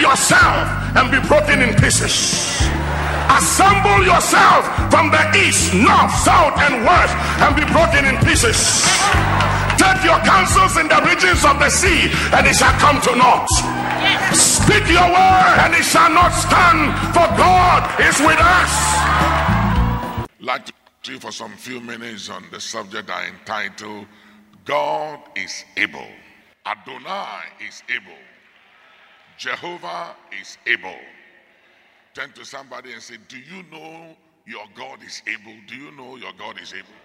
yourself and be broken in pieces. Assemble yourself from the east, north, south, and west and be broken in pieces. Take your counsels in the regions of the sea, and it shall come to naught. Speak your word, and it shall not stand, for God is with us. I'd like to talk to you for some few minutes on the subject I entitled, God is able. Adonai is able. Jehovah is able. Turn to somebody and say, do you know your God is able? Do you know your God is able?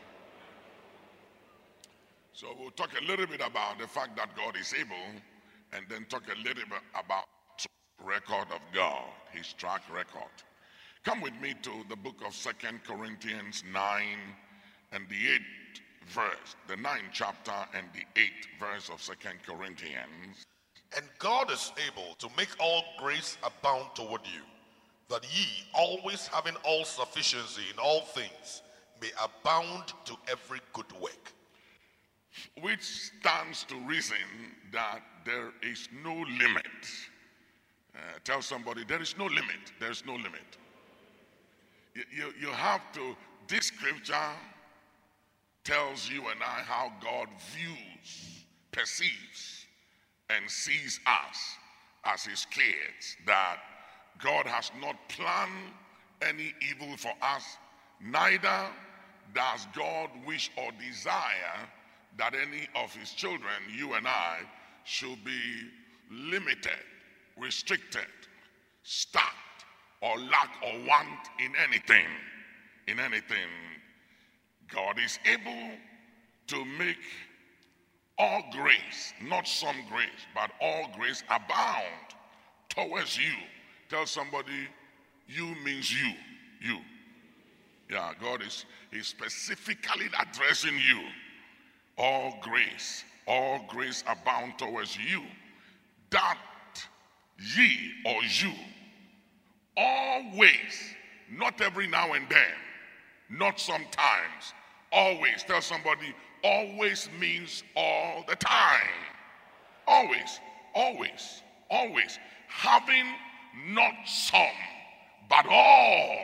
So we'll talk a little bit about the fact that God is able, and then talk a little bit about the record of God, his track record. Come with me to the book of 2 Corinthians 9 and the 8th verse, the 9th chapter and the 8th verse of 2 Corinthians. And God is able to make all grace abound toward you, that ye, always having all sufficiency in all things, may abound to every good work. Which stands to reason that there is no limit. Tell somebody, there is no limit. There is no limit. You have to, this scripture tells you and I how God views, perceives, and sees us as his kids. That God has not planned any evil for us, neither does God wish or desire that any of his children, you and I, should be limited, restricted, stopped, or lack or want in anything. In anything. God is able to make all grace, not some grace, but all grace abound towards you. Tell somebody, you means you. You. Yeah, God is specifically addressing you. All grace abound towards you, that ye or you always, not every now and then, not sometimes, always. Tell somebody, always means all the time. Always, always, always. Having not some, but all.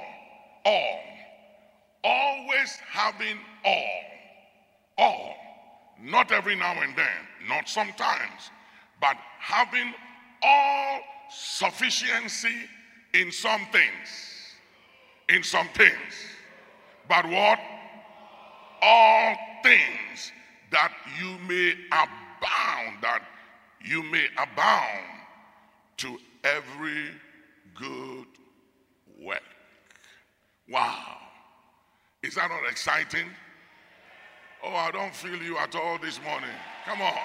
Always having all. Not every now and then, not sometimes, but having all sufficiency in some things. In some things. But what? All things, that you may abound to every good work. Wow. Is that not exciting? Oh, I don't feel you at all this morning. Come on.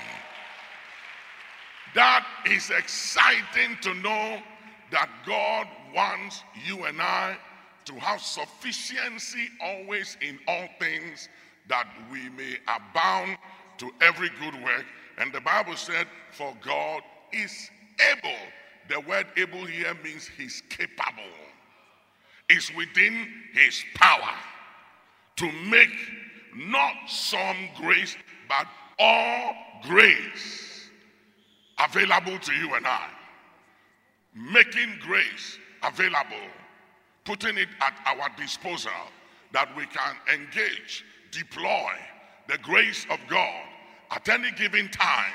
That is exciting to know that God wants you and I to have sufficiency always in all things, that we may abound to every good work. And the Bible said, for God is able. The word able here means he's capable. It's within his power to make not some grace, but all grace available to you and I. Making grace available, putting it at our disposal, that we can engage, deploy the grace of God at any given time,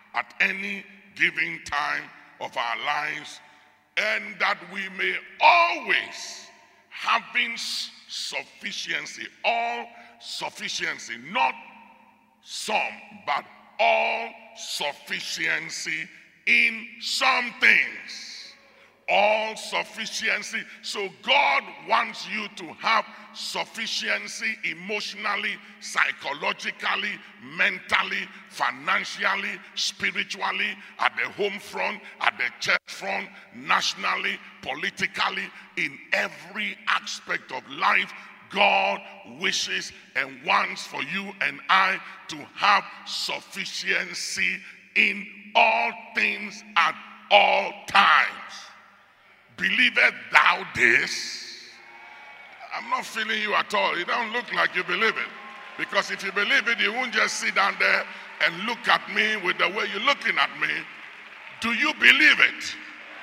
of our lives, and that we may always having sufficiency, all sufficiency, not some, but all sufficiency in some things. All sufficiency. So God wants you to have sufficiency emotionally, psychologically, mentally, financially, spiritually, at the home front, at the church front, nationally, politically, in every aspect of life. God wishes and wants for you and I to have sufficiency in all things at all times. Believest thou this? I'm not feeling you at all. You don't look like you believe it. Because if you believe it, you won't just sit down there and look at me with the way you're looking at me. Do you believe it?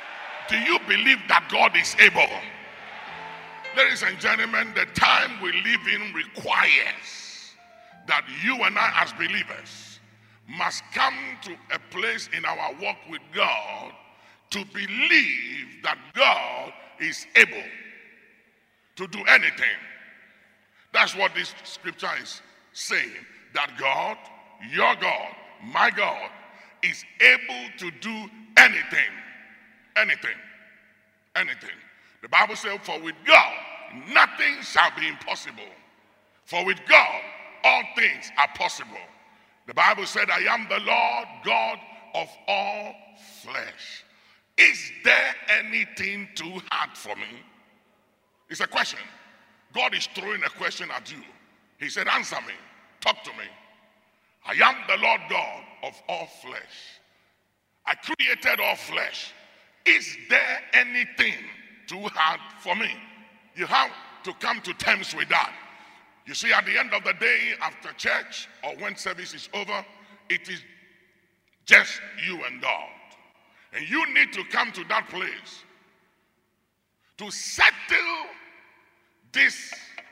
Do you believe that God is able? Ladies and gentlemen, the time we live in requires that you and I as believers must come to a place in our walk with God to believe that God is able to do anything. That's what this scripture is saying, that God, your God, my God, is able to do anything. Anything. Anything. The Bible says, for with God, nothing shall be impossible. For with God, all things are possible. The Bible said, I am the Lord God of all flesh. Is there anything too hard for me? It's a question. God is throwing a question at you. He said, answer me. Talk to me. I am the Lord God of all flesh. I created all flesh. Is there anything too hard for me? You have to come to terms with that. You see, at the end of the day, after church or when service is over, it is just you and God. And you need to come to that place to settle this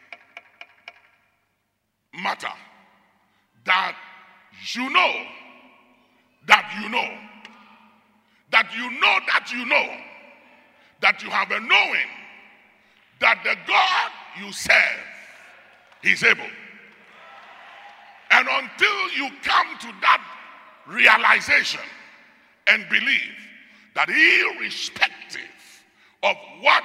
matter that you know that you know that you know that you know that you have a knowing that the God you serve, He's able. And until you come to that realization and believe that irrespective of what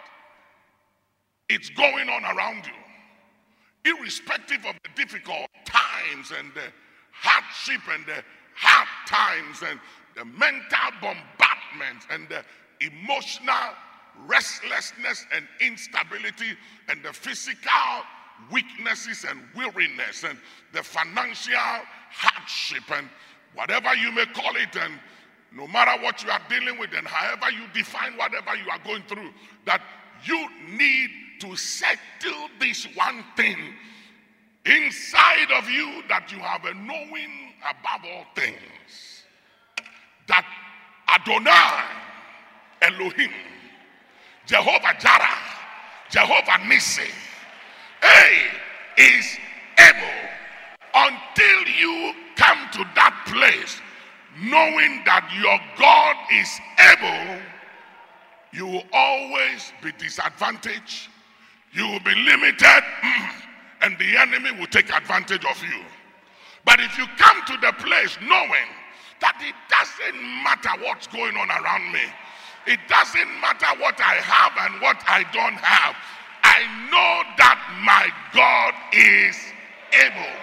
is going on around you, irrespective of the difficult times and the hardship and the hard times and the mental bombardment and the emotional restlessness and instability and the physical weaknesses and weariness and the financial hardship and whatever you may call it, and no matter what you are dealing with and however you define whatever you are going through, that you need to settle this one thing inside of you, that you have a knowing above all things, that Adonai Elohim, Jehovah Jireh, Jehovah Nissi, is able. Until you come to that place knowing that your God is able, you will always be disadvantaged, you will be limited, and the enemy will take advantage of you. But if you come to the place knowing that it doesn't matter what's going on around me, it doesn't matter what I have and what I don't have, I know that my God is able.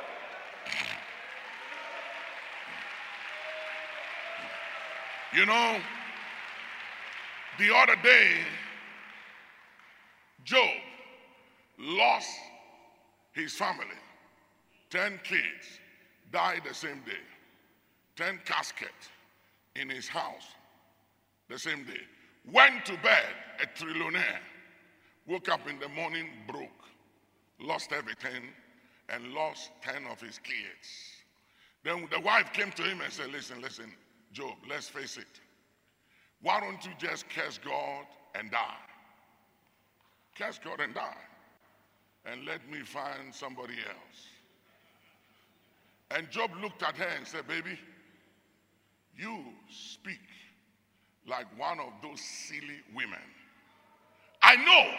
You know, the other day, Job lost his family. 10 kids died the same day. 10 caskets in his house the same day. Went to bed a trillionaire. Woke up in the morning broke. Lost everything and lost 10 of his kids. Then the wife came to him and said, listen, Job, let's face it. Why don't you just curse God and die? Curse God and die. And let me find somebody else. And Job looked at her and said, baby, you speak like one of those silly women. I know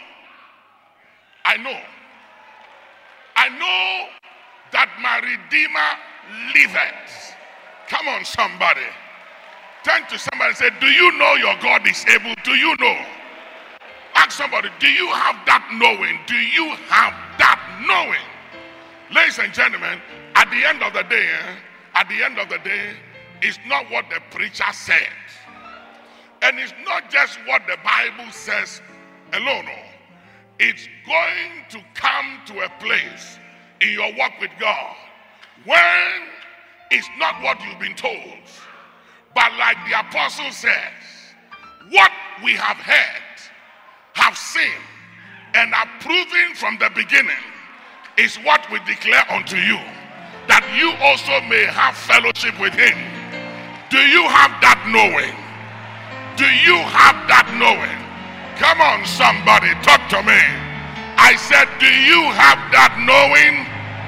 that my Redeemer liveth. Come on, somebody. Turn to somebody and say, do you know your God is able? Do you know? Ask somebody, do you have that knowing? Do you have that knowing? Ladies and gentlemen, at the end of the day, it's not what the preacher said. And it's not just what the Bible says alone. It's going to come to a place in your walk with God when it's not what you've been told, but like the apostle says, what we have heard, have seen, and are proven from the beginning is what we declare unto you, that you also may have fellowship with him. Do you have that knowing? Do you have that knowing? Come on, somebody, talk to me. I said, do you have that knowing?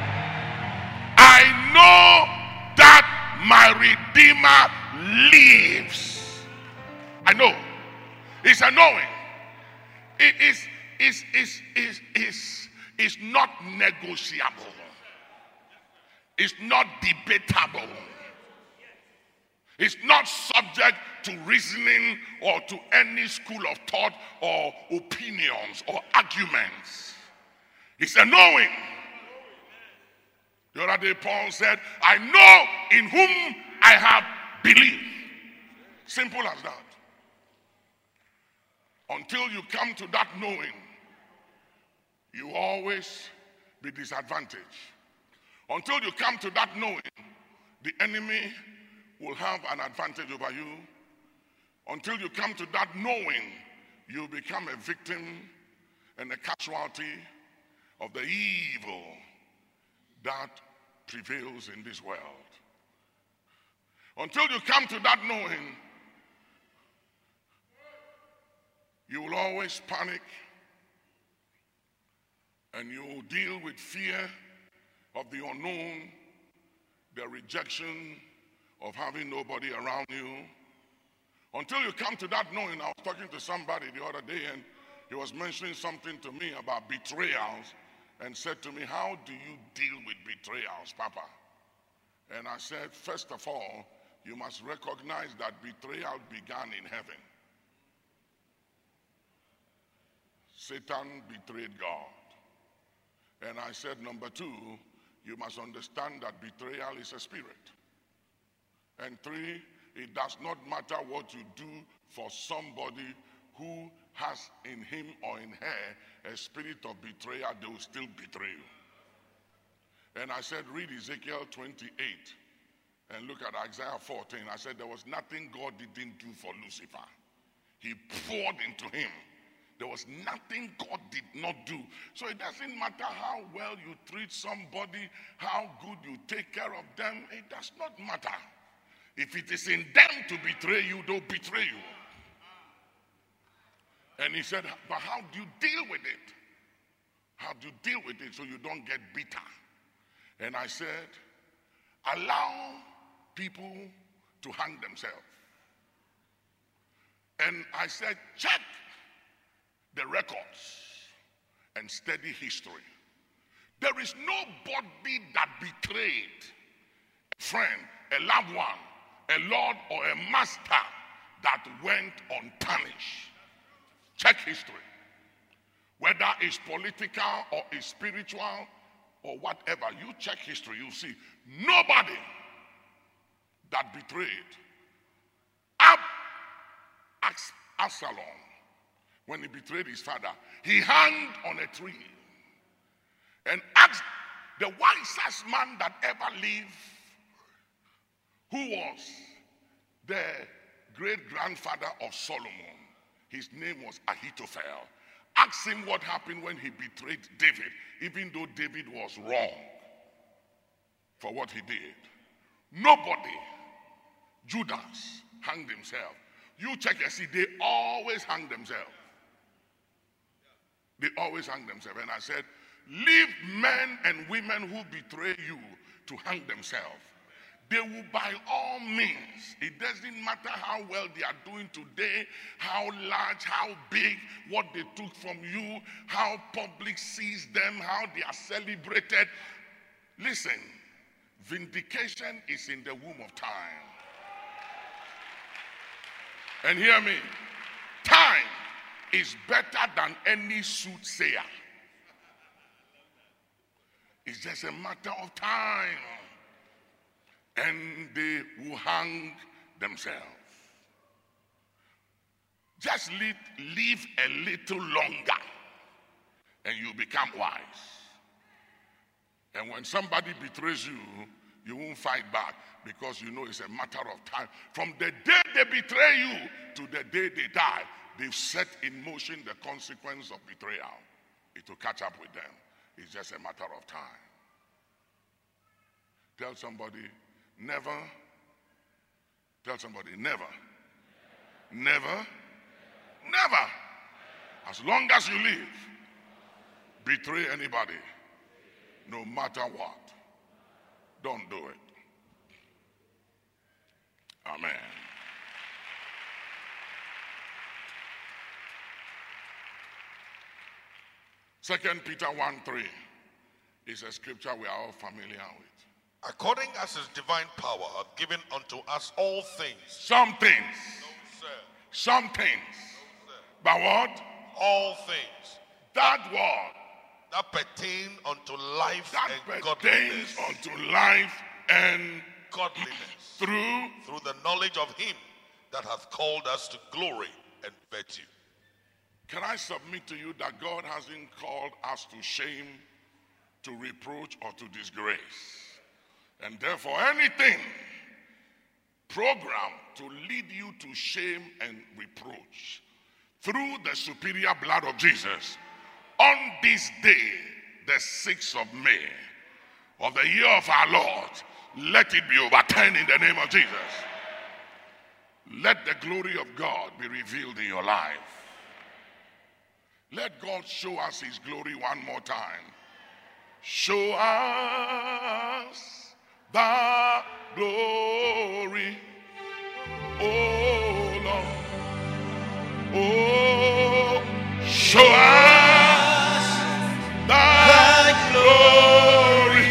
I know that my Redeemer lives. I know. It's a knowing. It is not negotiable. It's not debatable. It's not subject to reasoning or to any school of thought or opinions or arguments. It's a knowing. The other day Paul said, I know in whom I have believed. Simple as that. Until you come to that knowing, you will always be disadvantaged. Until you come to that knowing, the enemy will have an advantage over you. Until you come to that knowing, you become a victim and a casualty of the evil that prevails in this world. Until you come to that knowing, you will always panic and you will deal with fear of the unknown, the rejection of having nobody around you. Until you come to that knowing. I was talking to somebody the other day and he was mentioning something to me about betrayals and said to me, how do you deal with betrayals, Papa? And I said, first of all, you must recognize that betrayal began in heaven. Satan betrayed God. And I said, number two, you must understand that betrayal is a spirit. And three, it does not matter what you do for somebody who has in him or in her a spirit of betrayal, they will still betray you. And I said, read Ezekiel 28 and look at Isaiah 14. I said, there was nothing God didn't do for Lucifer. He poured into him. There was nothing God did not do. So it doesn't matter how well you treat somebody, how good you take care of them. It does not matter. If it is in them to betray you, they'll betray you. And he said, but how do you deal with it? How do you deal with it so you don't get bitter? And I said, allow people to hang themselves. And I said, check the records and study history. There is nobody that betrayed a friend, a loved one, a lord or a master that went unpunished. Check history. Whether it's political or it's spiritual or whatever, you check history, you see nobody that betrayed. Absalom, when he betrayed his father, he hung on a tree and asked the wisest man that ever lived, who was the great-grandfather of Solomon. His name was Ahithophel. Asked him what happened when he betrayed David, even though David was wrong for what he did. Nobody, Judas, hanged himself. You check and see, they always hang themselves. They always hang themselves. And I said, leave men and women who betray you to hang themselves. They will by all means. It doesn't matter how well they are doing today, how large, how big, what they took from you, how public sees them, how they are celebrated. Listen, vindication is in the womb of time. And hear me, time is better than any soothsayer. It's just a matter of time. And they will hang themselves. Just live a little longer and you become wise. And when somebody betrays you, you won't fight back because you know it's a matter of time. From the day they betray you to the day they die, they've set in motion the consequence of betrayal. It will catch up with them. It's just a matter of time. Tell somebody, never never, never, as long as you live, betray anybody, no matter what. Don't do it. Amen. Second Peter 1:3 is a scripture we are all familiar with. According as his divine power hath given unto us all things. Some things. No, sir. Some things. No, sir. But what? All things. That word. That pertain unto life That and pertains godliness. unto life and Godliness. through the knowledge of him that hath called us to glory and virtue. Can I submit to you that God hasn't called us to shame, to reproach, or to disgrace? And therefore, anything programmed to lead you to shame and reproach through the superior blood of Jesus on this day, the 6th of May of the year of our Lord, let it be overturned in the name of Jesus. Let the glory of God be revealed in your life. Let God show us his glory one more time. Show us the glory, oh Lord. Oh, show us the glory,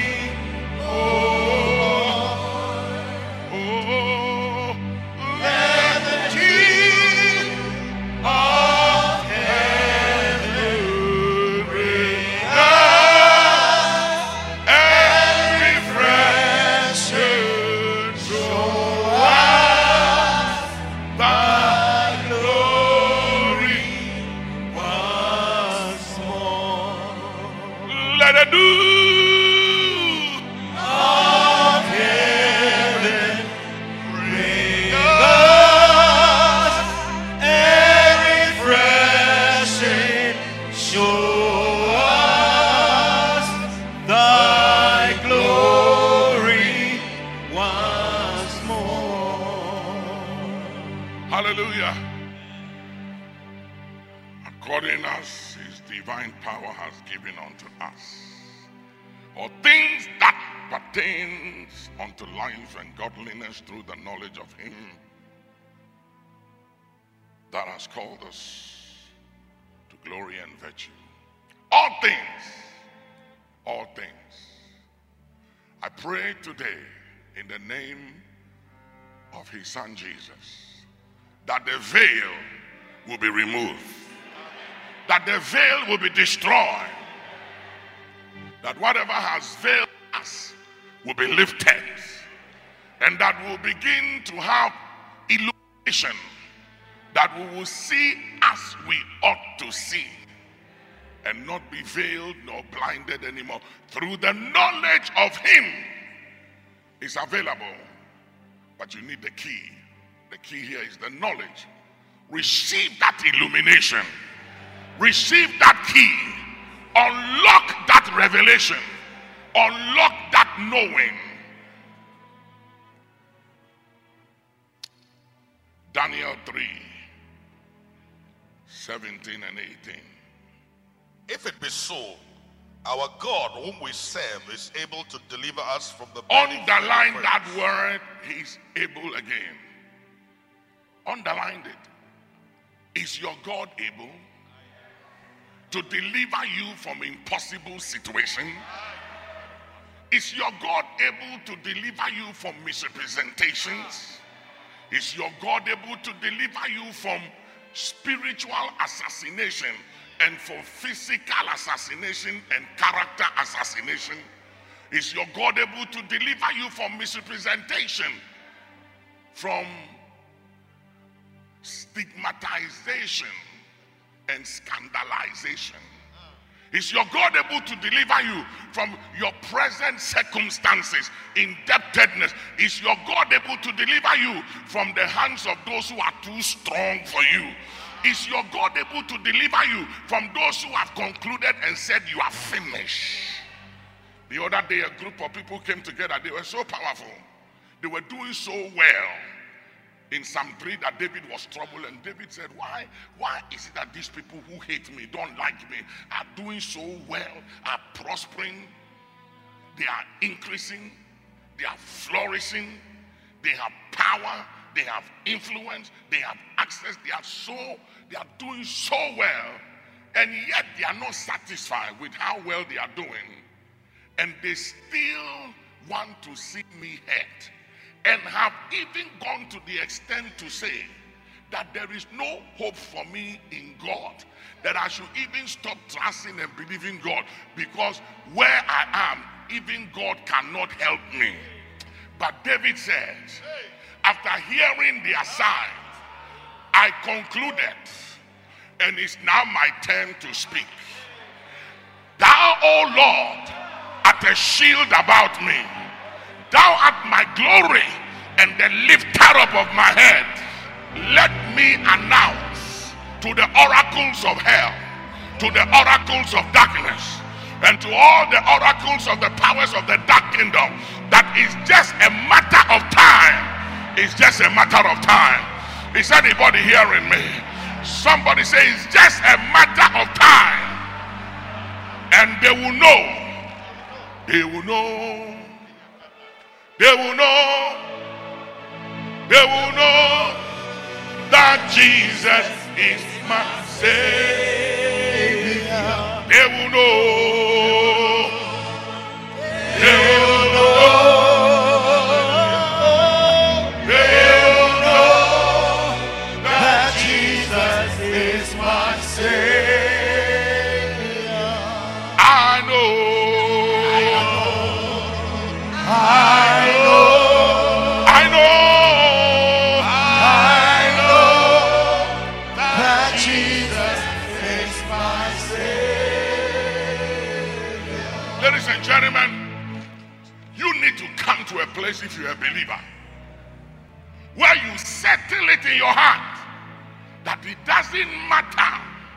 oh, let the King of heaven bring us and refresh us. Show us the glory once more. Let it do. Of heaven bring us and refreshing. Show us thy glory once more. Hallelujah. According as his divine power has given unto us, or things that pertains unto life and godliness through the knowledge of him that has called us to glory and virtue. All things, all things. I pray today in the name of his son Jesus that the veil will be removed, that the veil will be destroyed, that whatever has veiled us will be lifted, and that we'll begin to have illumination, that we will see as we ought to see, and not be veiled nor blinded anymore. Through the knowledge of him is available, but you need the key. The key here is the knowledge. Receive that illumination. Receive that key. Unlock that revelation. Unlock that knowing. Daniel 3:17 and 18. If it be so, our God whom we serve is able to deliver us from the Underline that word, he's able again. Underline it. Is your God able to deliver you from impossible situation? Is your God able to deliver you from misrepresentations? Is your God able to deliver you from spiritual assassination and for physical assassination and character assassination? Is your God able to deliver you from misrepresentation, from stigmatization and scandalization? Is your God able to deliver you from your present circumstances, indebtedness? Is your God able to deliver you from the hands of those who are too strong for you? Is your God able to deliver you from those who have concluded and said you are finished? The other day, a group of people came together. They were so powerful. They were doing so well. in Psalm 3 that David was troubled, and David said, why is it that these people who hate me, don't like me, are doing so well, are prospering, they are increasing, they are flourishing, they have power, they have influence, they have access, they are doing so well, and yet they are not satisfied with how well they are doing, and they still want to see me hurt, and have even gone to the extent to say that there is no hope for me in God, that I should even stop trusting and believing God, because where I am, even God cannot help me. But David says, after hearing their side, I concluded, and it's now my turn to speak. Thou, O Lord, art a shield about me. Thou art my glory and the lifter up of my head. Let me announce to the oracles of hell, to the oracles of darkness, and to all the oracles of the powers of the dark kingdom, that it's just a matter of time. It's just a matter of time. Is anybody hearing me? Somebody say it's just a matter of time. And they will know. They will know. They will know. They will know that Jesus is my Savior. They will know. They will know. They will know that Jesus is my Savior. I know. That Jesus is my Savior. Ladies and gentlemen, you need to come to a place, if you're a believer, where you settle it in your heart that it doesn't matter.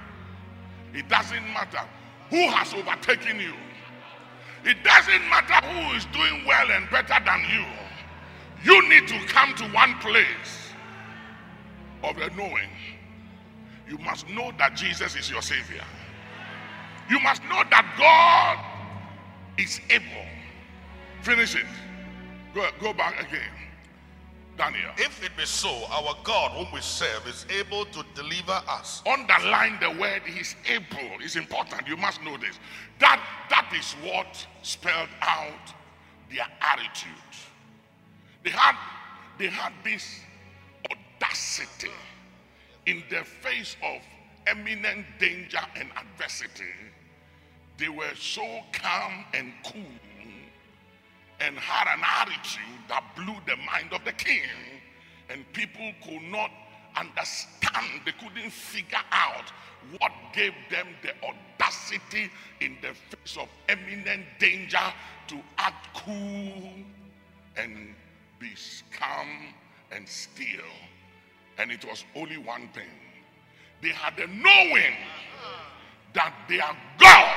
It doesn't matter who has overtaken you. It doesn't matter who is doing well and better than you. You need to come to one place of the knowing. You must know that Jesus is your Savior. You must know that God is able. Finish it. Go back again. Daniel. If it be so, our God whom we serve is able to deliver us. Underline the word "He's able." It's important. You must know this. That is what spelled out their attitude. They had this audacity in the face of imminent danger and adversity. They were so calm and cool and had an attitude that blew the mind of the king, and people could not understand. They couldn't figure out what gave them the audacity in the face of imminent danger to act cool and be calm and still. And it was only one thing. They had a knowing that their God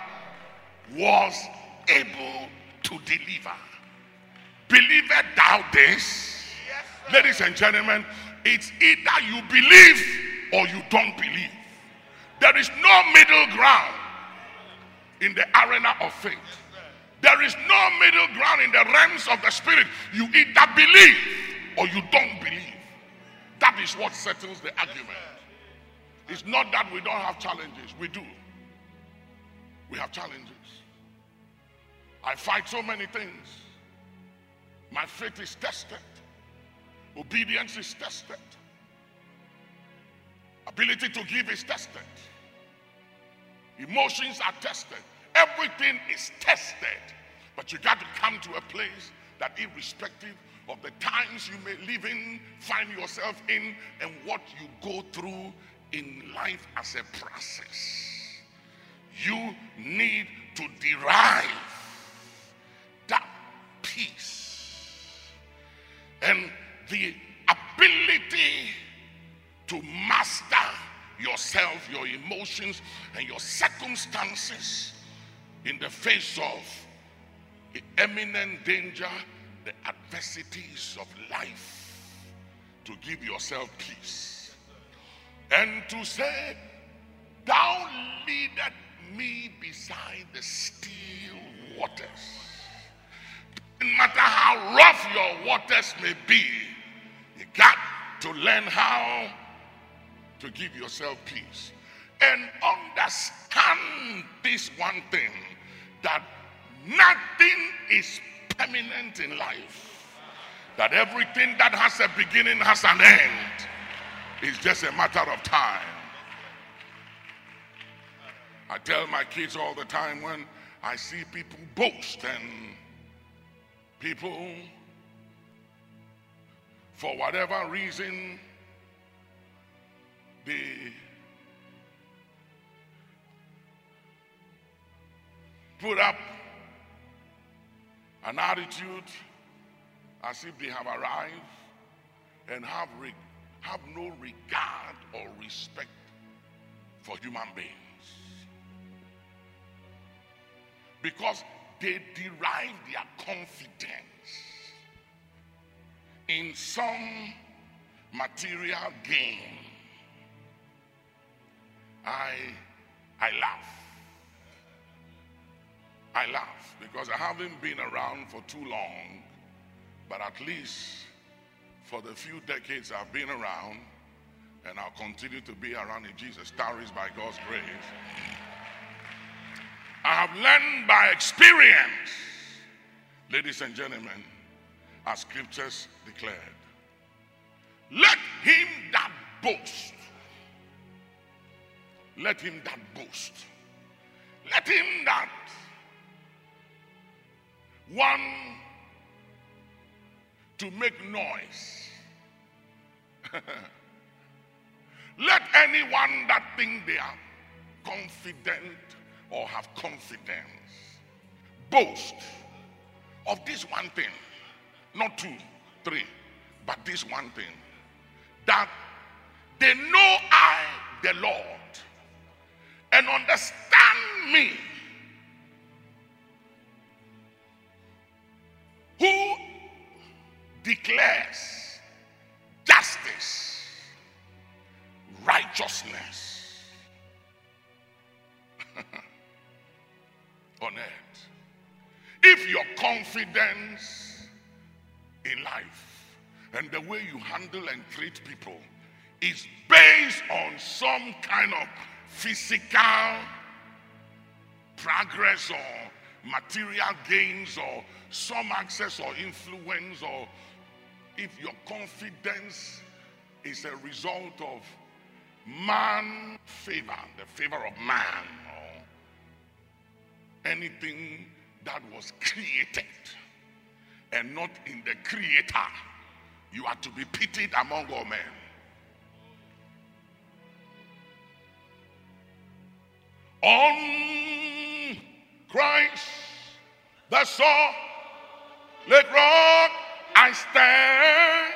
was able to deliver. Believest thou this? Yes, ladies and gentlemen, it's either you believe or you don't believe. There is no middle ground in the arena of faith. There is no middle ground in the realms of the spirit. You either believe or you don't believe. That is what settles the argument. It's not that we don't have challenges. We do. We have challenges. I fight so many things. My faith is tested. Obedience is tested. Ability to give is tested. Emotions are tested. Everything is tested. But you got to come to a place that, irrespective of the times you may live in, find yourself in, and what you go through in life as a process, you need to derive that peace and the ability to master yourself, your emotions, and your circumstances in the face of the imminent danger, the adversities of life, to give yourself peace. And to say, thou leadest me beside the still waters. No matter how rough your waters may be, you got to learn how to give yourself peace. And understand this one thing, that nothing is permanent in life. That everything that has a beginning has an end. It's just a matter of time. I tell my kids all the time, when I see people boast and people, for whatever reason, they put up an attitude as if they have arrived and have no regard or respect for human beings. Because they derive their confidence in some material gain. I laugh because I haven't been around for too long, but at least for the few decades I've been around, and I'll continue to be around if Jesus tarries by God's grace, I have learned by experience, ladies and gentlemen, as scriptures declared, let him that boast, let him that boast, let him that one to make noise, let anyone that think they are confident or have confidence boast of this one thing, not 2, 3, but this one thing, that they know I, the Lord, and understand me, who declares justice, righteousness on earth. If your confidence in life and the way you handle and treat people is based on some kind of physical progress or material gains or some access or influence, or if your confidence is a result of man favor, the favor of man, or anything that was created and not in the creator, you are to be pitied among all men. On Christ the solid rock I stand,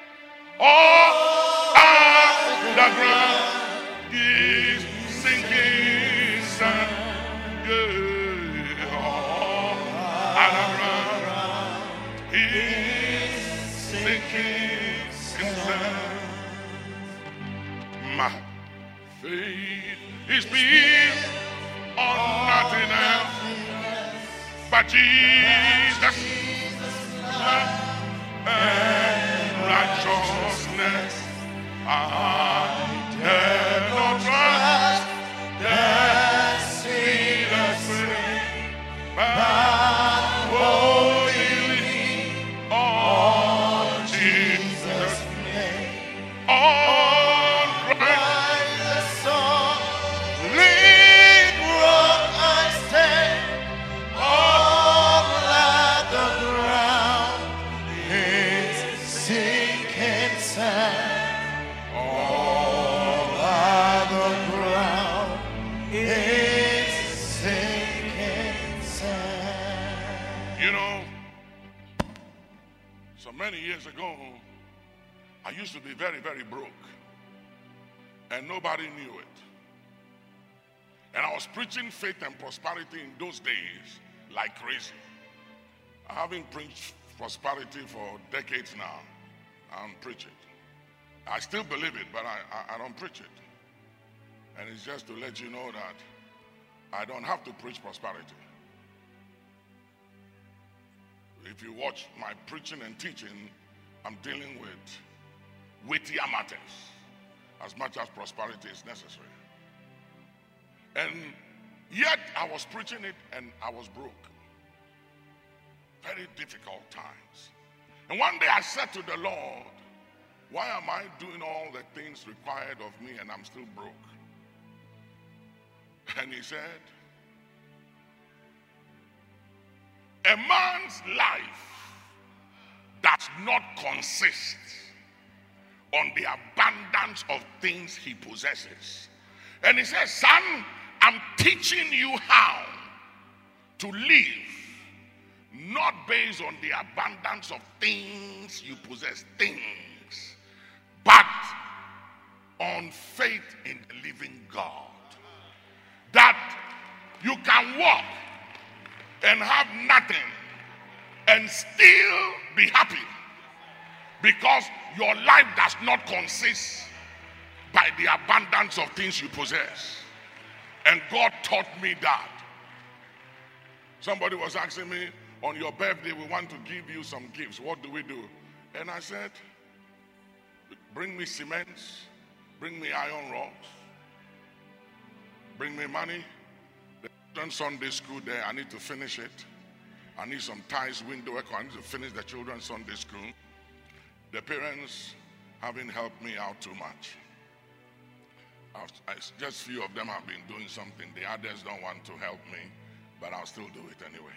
all the ground is sinking sand. All the ground is sinking sand. My faith is built on nothing else but Jesus and righteousness. I dare not trust the sweetest frame, but wholly on Jesus' name. On Christ the solid rock I stand. All at the ground is sinking sand. All at the ground is sinking sand. You know, so many years ago, I used to be very, very broke. And nobody knew it. And I was preaching faith and prosperity in those days like crazy. I haven't preached prosperity for decades now. I'm preaching. I still believe it, but I don't preach it. And it's just to let you know that I don't have to preach prosperity. If you watch my preaching and teaching, I'm dealing with weightier matters as much as prosperity is necessary. And yet I was preaching it and I was broke. Very difficult times. And one day I said to the Lord, why am I doing all the things required of me and I'm still broke? And he said, a man's life does not consist on the abundance of things he possesses. And he says, son, I'm teaching you how to live, not based on the abundance of things you possess, but on faith in the living God. That you can walk and have nothing and still be happy, because your life does not consist by the abundance of things you possess. And God taught me that. Somebody was asking me, on your birthday we want to give you some gifts, what do we do? And I said, bring me cement, bring me iron rods, bring me money. The children's Sunday school there, I need to finish it. I need some ties, window work. I need to finish the children's Sunday school. The parents haven't helped me out too much. Just few of them have been doing something. The others don't want to help me, but I'll still do it anyway.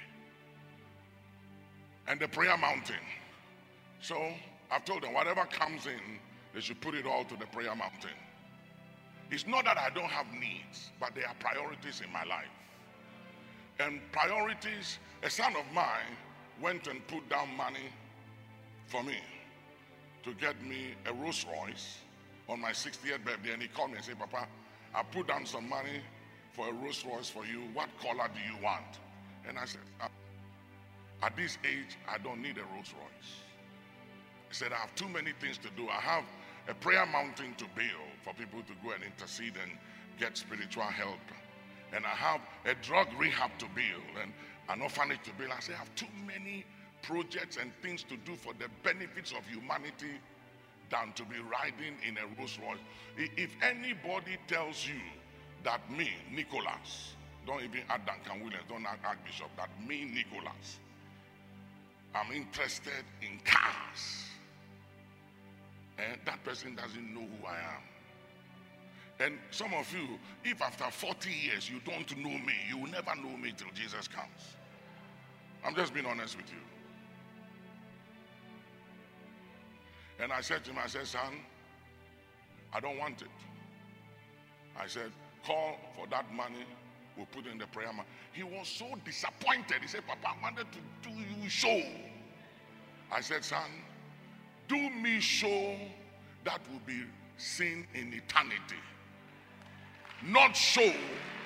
And the prayer mountain. So I've told them, whatever comes in, they should put it all to the prayer mountain. It's not that I don't have needs, but there are priorities in my life. And priorities, a son of mine went and put down money for me to get me a Rolls Royce on my 60th birthday. And he called me and said, Papa, I put down some money for a Rolls Royce for you. What color do you want? And I said, at this age, I don't need a Rolls Royce. He said, I have too many things to do. I have a prayer mountain to build for people to go and intercede and get spiritual help. And I have a drug rehab to build and an orphanage to build. I say, I have too many projects and things to do for the benefits of humanity than to be riding in a Rolls Royce. If anybody tells you that me, Nicholas, don't even add Duncan Williams, don't add Archbishop, that me, Nicholas, I'm interested in cars, and that person doesn't know who I am. And some of you, if after 40 years you don't know me, you will never know me till Jesus comes. I'm just being honest with you. And I said to him, I said, son, I don't want it. I said, call for that money, we'll put in the prayer. He was so disappointed. He said, Papa, I wanted to do you show. I said, son, do me show that will be seen in eternity. Not show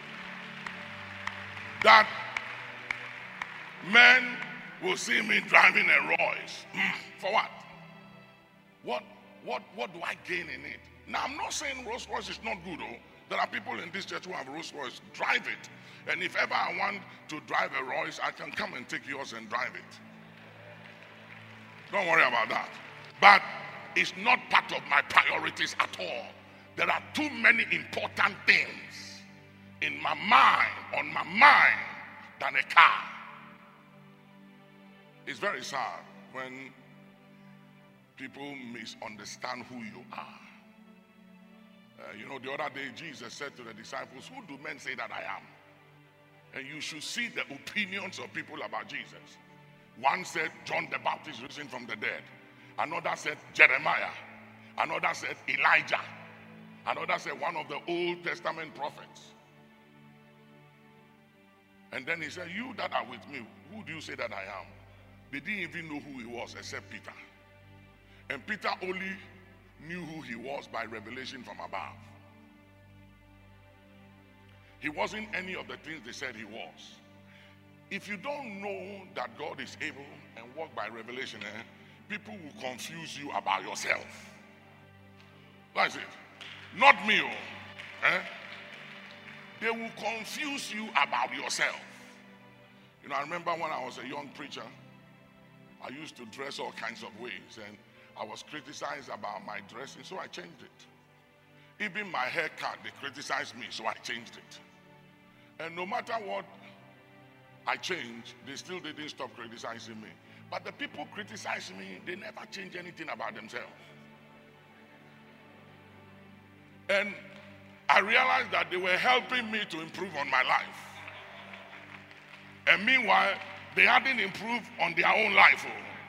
that men will see me driving a Rolls. For what? What do I gain in it? Now, I'm not saying Rolls Royce is not good, though. There are people in this church who have Rolls Royce. Drive it. And if ever I want to drive a Rolls, I can come and take yours and drive it. Don't worry about that. But it's not part of my priorities at all. There are too many important things in my mind, on my mind, than a car. It's very sad when people misunderstand who you are. The other day Jesus said to the disciples, who do men say that I am? And you should see the opinions of people about Jesus. One said John the Baptist risen from the dead. Another said Jeremiah. Another said Elijah. Another said one of the Old Testament prophets. And then he said, you that are with me, who do you say that I am? They didn't even know who he was except Peter. And Peter only knew who he was by revelation from above. He wasn't any of the things they said he was. If you don't know that God is able and walk by revelation, people will confuse you about yourself. That's it. Not me. Eh? They will confuse you about yourself. You know, I remember when I was a young preacher, I used to dress all kinds of ways, and I was criticized about my dressing, so I changed it. Even my haircut, they criticized me, so I changed it. And no matter what I changed, they still didn't stop criticizing me. But the people criticize me, they never change anything about themselves. And I realized that they were helping me to improve on my life. And meanwhile, they hadn't improved on their own life.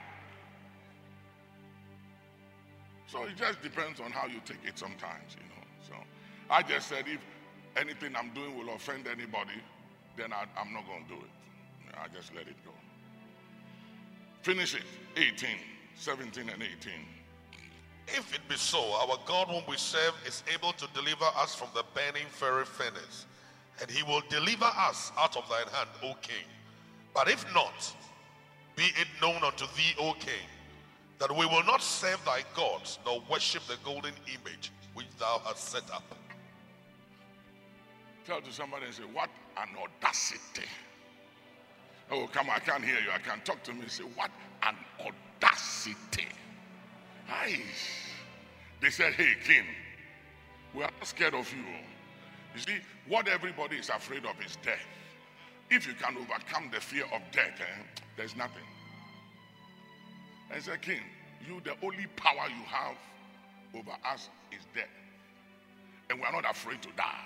So it just depends on how you take it sometimes, you know. So I just said, if anything I'm doing will offend anybody, then I'm not going to do it. I just let it go. Finish it. 18, 17 and 18. If it be so, our God whom we serve is able to deliver us from the burning fiery furnace, and he will deliver us out of thine hand, O king. But if not, be it known unto thee, O king, that we will not serve thy gods, nor worship the golden image which thou hast set up. Tell to somebody and say, what an audacity. Oh, come on, I can't hear you. I can't talk to me and say, what an audacity. Aye. They said, hey, king, we are not scared of you. You see, what everybody is afraid of is death. If you can overcome the fear of death, there's nothing. And said, king, you, the only power you have over us is death. And we are not afraid to die.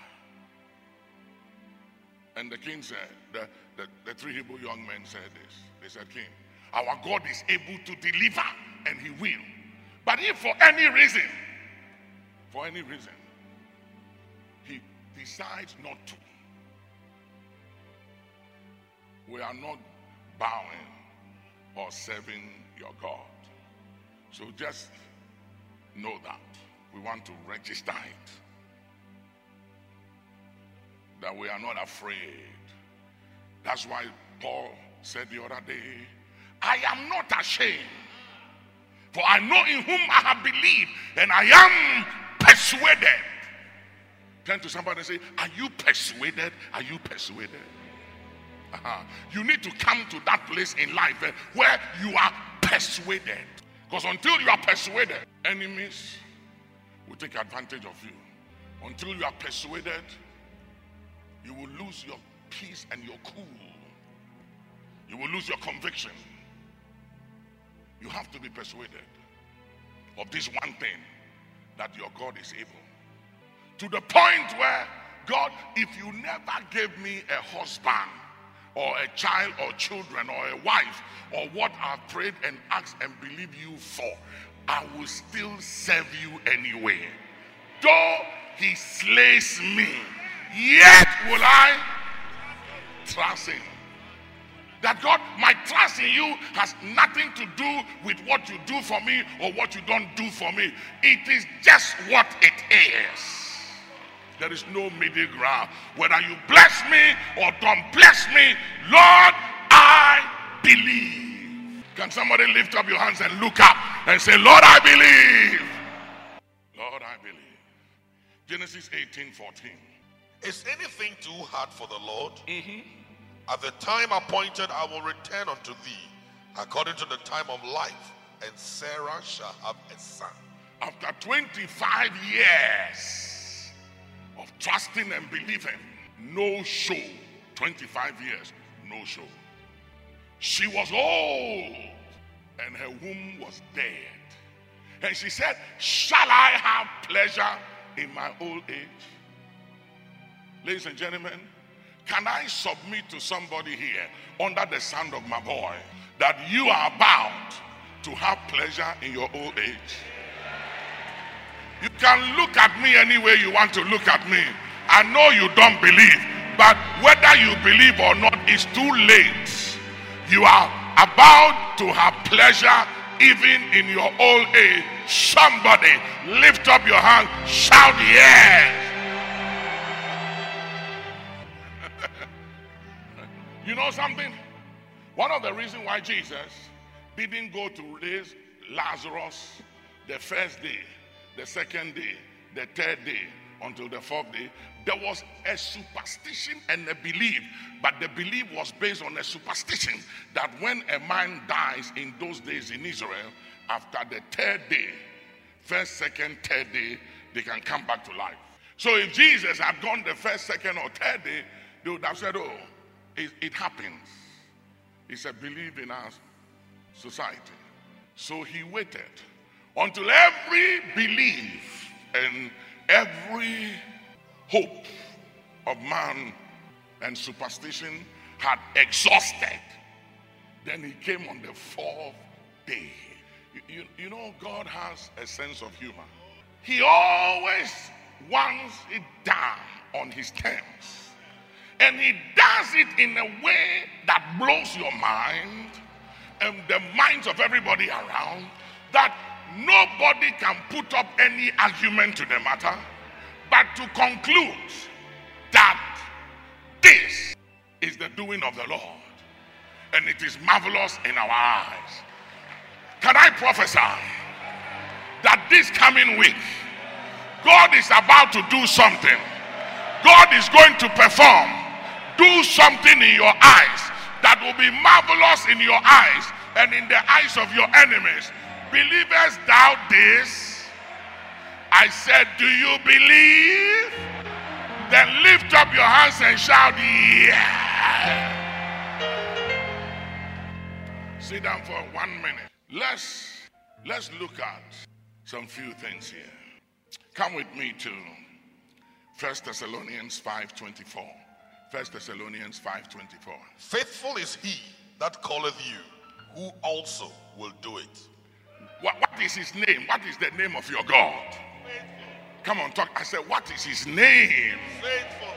And the king said, the three Hebrew young men said this. They said, king, our God is able to deliver, and he will. But if for any reason, he decides not to, we are not bowing or serving your God. So just know that. We want to register it. That we are not afraid. That's why Paul said the other day, I am not ashamed, for I know in whom I have believed, and I am persuaded. Turn to somebody and say, are you persuaded? Are you persuaded? You need to come to that place in life where you are persuaded. Because until you are persuaded, enemies will take advantage of you. Until you are persuaded, you will lose your peace and your cool. You will lose your conviction. You have to be persuaded of this one thing, that your God is able. To the point where, God, if you never gave me a husband or a child or children or a wife or what I've prayed and asked and believe you for, I will still serve you anyway. Though he slays me, yet will I trust him. That God, my trust in you has nothing to do with what you do for me or what you don't do for me. It is just what it is. There is no middle ground. Whether you bless me or don't bless me, Lord, I believe. Can somebody lift up your hands and look up and say, Lord, I believe. Lord, I believe. Genesis 18:14. Is anything too hard for the Lord? At the time appointed, I will return unto thee, according to the time of life, and Sarah shall have a son. After 25 years of trusting and believing, no show. 25 years, no show. She was old, and her womb was dead. And she said, shall I have pleasure in my old age? Ladies and gentlemen, can I submit to somebody here under the sound of my voice that you are about to have pleasure in your old age? You can look at me any way you want to look at me. I know you don't believe, but whether you believe or not, it's too late. You are about to have pleasure even in your old age. Somebody lift up your hand, shout yes. You know something? One of the reasons why Jesus didn't go to raise Lazarus the first day, the second day, the third day until the fourth day, there was a superstition and a belief. But the belief was based on a superstition that when a man dies in those days in Israel, after the third day, first, second, third day, they can come back to life. So if Jesus had gone the first, second, or third day, they would have said, oh, it happens. It's a belief in our society. So he waited until every belief and every hope of man and superstition had exhausted. Then he came on the fourth day. You know, God has a sense of humor. He always wants it done on his terms. And he does it in a way that blows your mind and the minds of everybody around, that nobody can put up any argument to the matter, but to conclude that this is the doing of the Lord, and it is marvelous in our eyes. Can I prophesy that this coming week, God is about to do something? God is going to perform, do something in your eyes that will be marvelous in your eyes and in the eyes of your enemies. Believest thou this? I said, do you believe? Then lift up your hands and shout, yeah. Sit down for 1 minute. Let's look at some few things here. Come with me to 1 Thessalonians 5:24. 1 Thessalonians 5:24. Faithful is he that calleth you, who also will do it. What is his name? What is the name of your God? Faithful. Come on, talk. I said, what is his name? Faithful.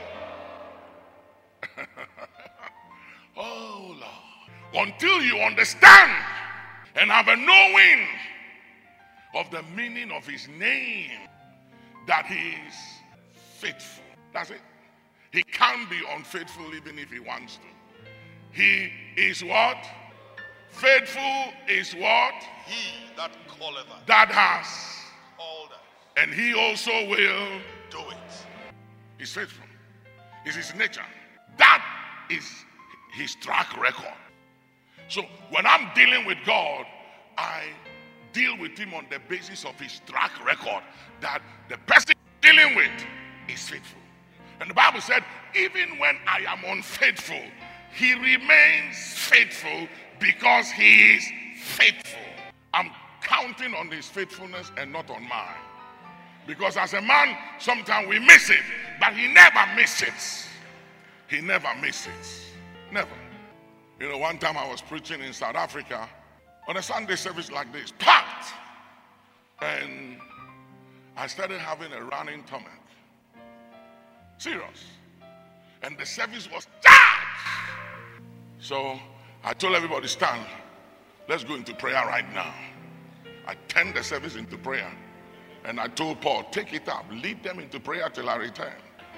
Oh, Lord. Until you understand and have a knowing of the meaning of his name, that he is faithful. That's it. He can't be unfaithful even if he wants to. He is what? Faithful is what? He that calleth us. That has. Called us. And he also will Do it. He's faithful. It's his nature. That is his track record. So when I'm dealing with God, I deal with him on the basis of his track record, that the person dealing with is faithful. And the Bible said, even when I am unfaithful, he remains faithful because he is faithful. I'm counting on his faithfulness and not on mine. Because as a man, sometimes we miss it, but he never misses. He never misses. Never. You know, one time I was preaching in South Africa on a Sunday service like this, packed. And I started having a running stomach. Serious. And the service was charged. So I told everybody, stand. Let's go into prayer right now. I turned the service into prayer. And I told Paul, take it up. Lead them into prayer till I return.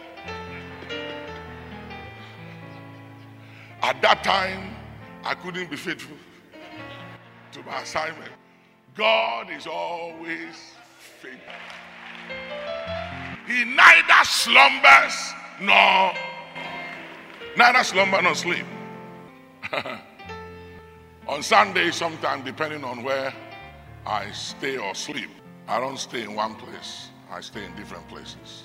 At that time, I couldn't be faithful to my assignment. God is always faithful. He neither slumbers nor sleep. On Sunday, sometimes, depending on where I stay or sleep, I don't stay in one place. I stay in different places.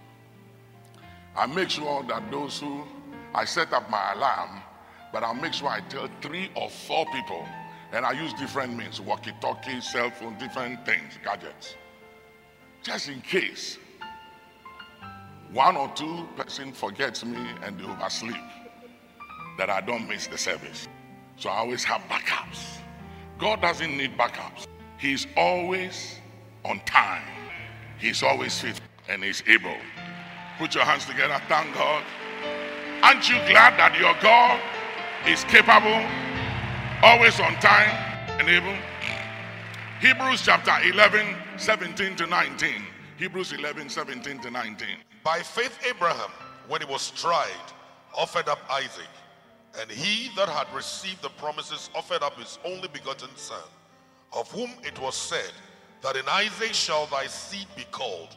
I make sure that those who, I set up my alarm, but I'll make sure I tell 3 or 4 people, and I use different means, walkie-talkie, cell phone, different things, gadgets. Just in case 1 or 2 person forgets me and they oversleep, that I don't miss the service. So I always have backups. God doesn't need backups. He's always on time. He's always faithful and he's able. Put your hands together. Thank God. Aren't you glad that your God is capable, always on time and able? Hebrews chapter 11, 17 to 19. Hebrews 11, 17 to 19. By faith Abraham, when he was tried, offered up Isaac. And he that had received the promises offered up his only begotten son, of whom it was said, that in Isaac shall thy seed be called.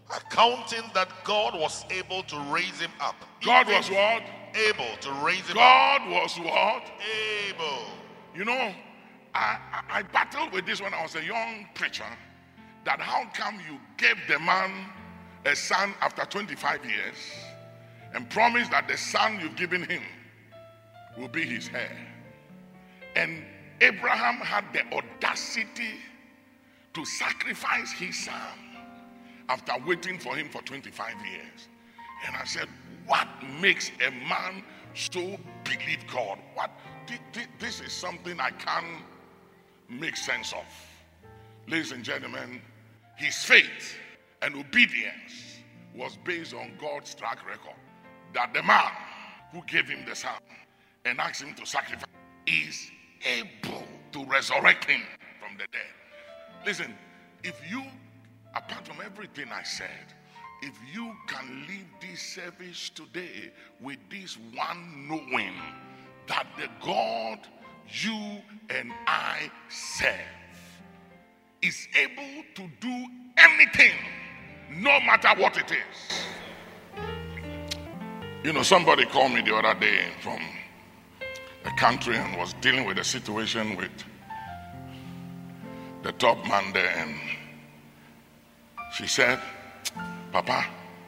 accounting that God was able to raise him up. God was what? Able to raise him up. God was what? Able. You know, I battled with this when I was a young preacher, that how come you gave the man a son after 25 years and promised that the son you've given him will be his heir. And Abraham had the audacity to sacrifice his son after waiting for him for 25 years. And I said, what makes a man so believe God? This is something I can't make sense of. Ladies and gentlemen, his faith and obedience was based on God's track record. That the man who gave him the son and asked him to sacrifice is able to resurrect him from the dead. Listen, if you, apart from everything I said, if you can leave this service today with this one knowing that the God you and I serve is able to do anything, no matter what it is. You know, somebody called me the other day from a country and was dealing with a situation with the top man there, and she said, Papa,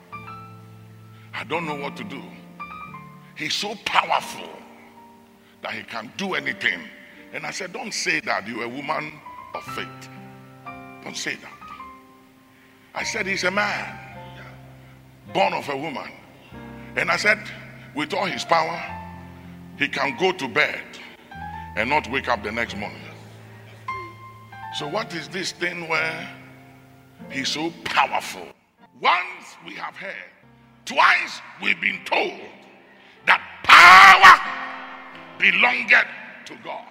I don't know what to do. He's so powerful that he can do anything. And I said, don't say that. You're a woman of faith. Don't say that. I said, he's a man born of a woman. And I said, with all his power, he can go to bed and not wake up the next morning. So what is this thing where he's so powerful? Once we have heard, twice we've been told that power belongeth to God.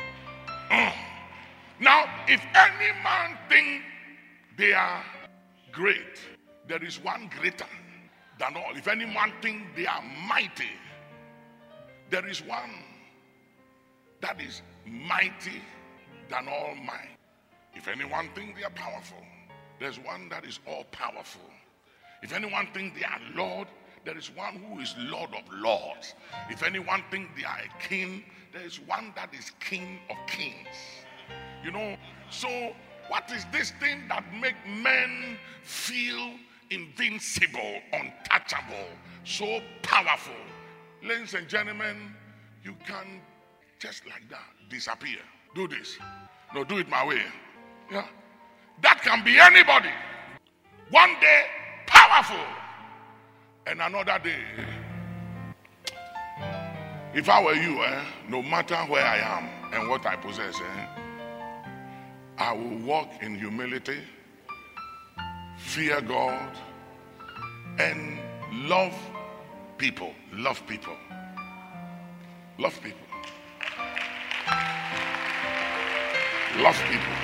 Now, if any man think they are great, there is one greater than all. If any man think they are mighty, there is one that is mighty than all might. If anyone think they are powerful, there's one that is all powerful. If anyone think they are Lord, there is one who is Lord of lords. If anyone think they are a king, there is one that is King of kings. You know, so what is this thing that make men feel invincible, untouchable, so powerful? Ladies and gentlemen, you can just like that disappear. Do this. No, do it my way. Yeah. That can be anybody. One day, powerful. And another day, if I were you, no matter where I am and what I possess, I will walk in humility, fear God, and love people. Love people. Love people. Love people.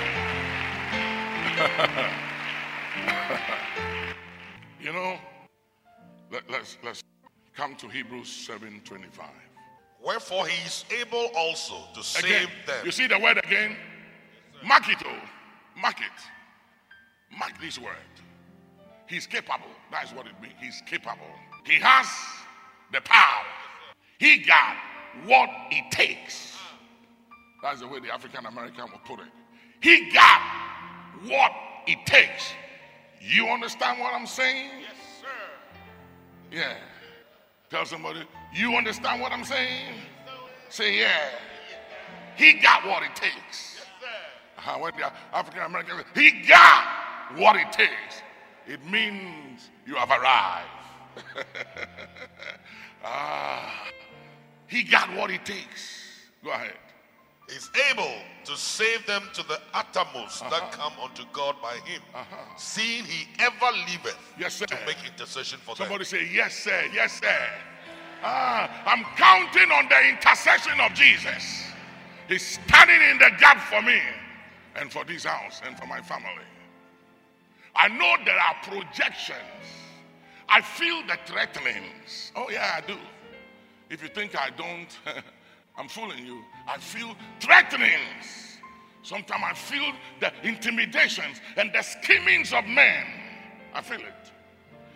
You know, let's come to Hebrews 7:25. Wherefore he is able also to save Again, them. you see the word again? Mark it, mark it. Mark this word. He's capable. That's what it means. He's capable. He has the power. He got what it takes. That's the way the African American will put it. He got what it takes. You understand what I'm saying? Yes, sir. Yeah. Tell somebody, you understand what I'm saying? Say, yeah. He got what it takes. When the African American, he got what it takes. It means you have arrived. He got what it takes. Go ahead. Is able to save them to the uttermost that come unto God by him, seeing he ever liveth Yes, sir. to make intercession for Somebody them. say, yes, sir, yes, sir. I'm counting on the intercession of Jesus. He's standing in the gap for me and for this house and for my family. I know there are projections. I feel the threatenings. Oh yeah, I do. If you think I don't, I'm fooling you. I feel threatenings. Sometimes I feel the intimidations and the schemings of men. I feel it.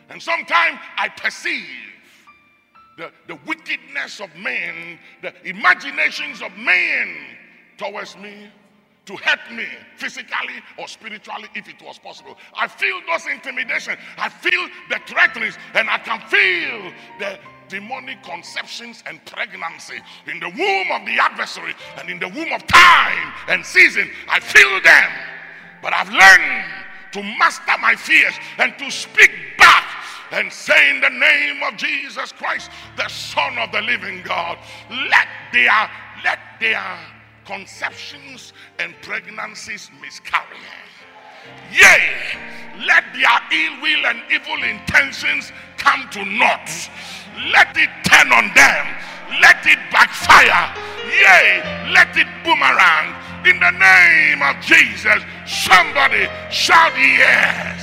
And sometimes I perceive the wickedness of men, the imaginations of men towards me to hurt me physically or spiritually if it was possible. I feel those intimidations. I feel the threatenings, and I can feel the demonic conceptions and pregnancy in the womb of the adversary and in the womb of time and season. I feel them, but I've learned to master my fears and to speak back and say, in the name of Jesus Christ, the Son of the living God, let their conceptions and pregnancies miscarry. Yea, let their ill will and evil intentions come to naught. Let it turn on them. Let it backfire. Yea, let it boomerang. In the name of Jesus, somebody shout yes.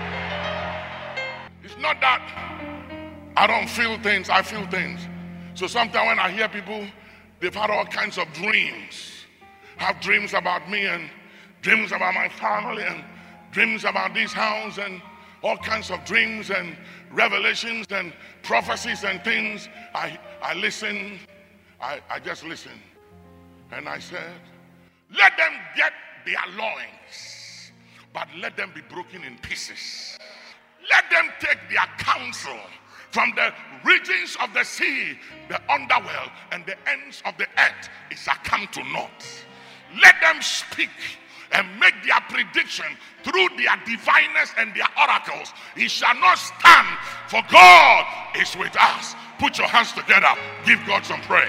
It's not that I don't feel things, I feel things. So sometimes when I hear people, they've had all kinds of dreams. Have dreams about me and dreams about my family and dreams about this house and all kinds of dreams and revelations and prophecies and things. I listen. I just listen. And I said, let them get their loins, but let them be broken in pieces. Let them take their counsel from the regions of the sea, the underworld, and the ends of the earth. It shall come to naught. Let them speak and make their prediction through their diviners and their oracles. It shall not stand, for God is with us. Put your hands together. Give God some praise.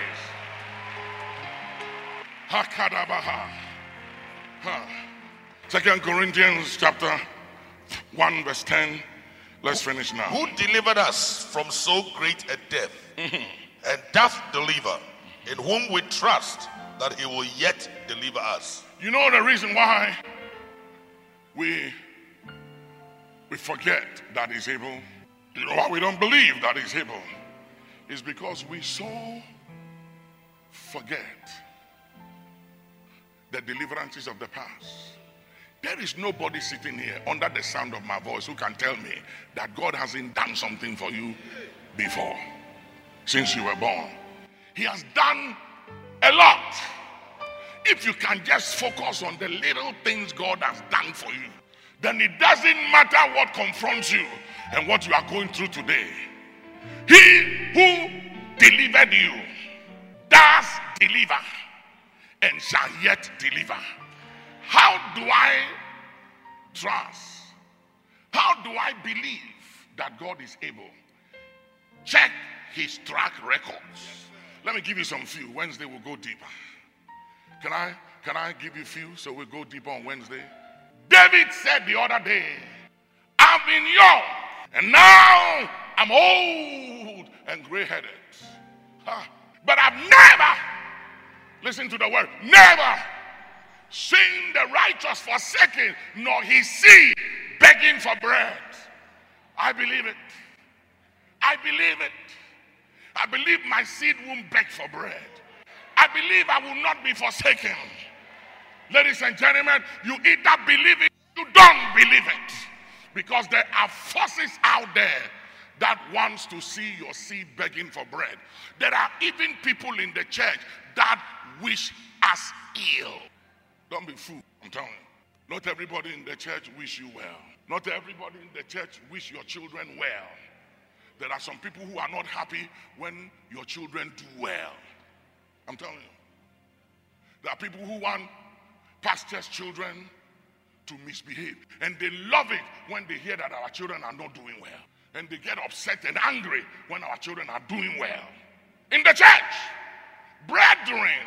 Hakadabaha. 2 Corinthians chapter 1 verse 10. Let's finish now. Who delivered us from so great a death, and doth deliver, in whom we trust that he will yet deliver us. You know the reason why we forget that he's able? You know why we don't believe that he's able? Is because we so forget the deliverances of the past. There is nobody sitting here under the sound of my voice who can tell me that God hasn't done something for you before, since you were born. He has done a lot. If you can just focus on the little things God has done for you, then it doesn't matter what confronts you and what you are going through today. He who delivered you does deliver and shall yet deliver. How do I trust? How do I believe that God is able? Check his track records. Let me give you some few. Wednesday we'll go deeper. Can I give you a few so we'll go deeper on Wednesday? David said the other day, I've been young and now I'm old and gray-headed. But I've never, listen to the word, never seen the righteous forsaken, nor his seed begging for bread. I believe it. I believe it. I believe my seed won't beg for bread. I believe I will not be forsaken. Ladies and gentlemen, you either believe it, you don't believe it. Because there are forces out there that wants to see your seed begging for bread. There are even people in the church that wish us ill. Don't be fooled, I'm telling you. Not everybody in the church wish you well. Not everybody in the church wish your children well. There are some people who are not happy when your children do well. I'm telling you. There are people who want pastors' children to misbehave. And they love it when they hear that our children are not doing well. And they get upset and angry when our children are doing well. In the church, brethren.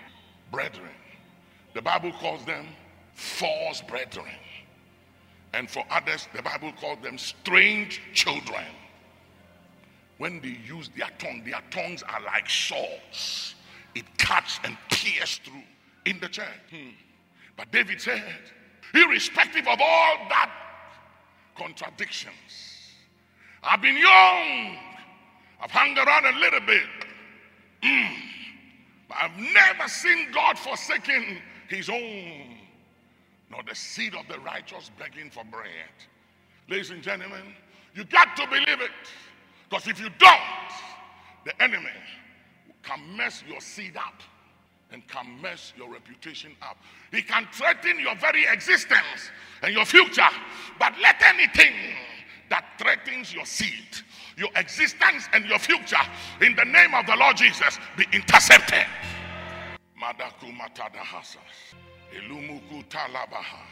The Bible calls them false brethren. And for others, the Bible calls them strange children. When they use their tongues are like swords. It cuts and pierces through in the church. But David said, irrespective of all that contradictions, I've been young, I've hung around a little bit, but I've never seen God forsaking his own, nor the seed of the righteous begging for bread. Ladies and gentlemen, You got to believe it. Because if you don't, the enemy can mess your seed up and can mess your reputation up. He can threaten your very existence and your future. But let anything that threatens your seed, your existence and your future, in the name of the Lord Jesus, be intercepted. Madaku matadahasa. Elumuku talabaha.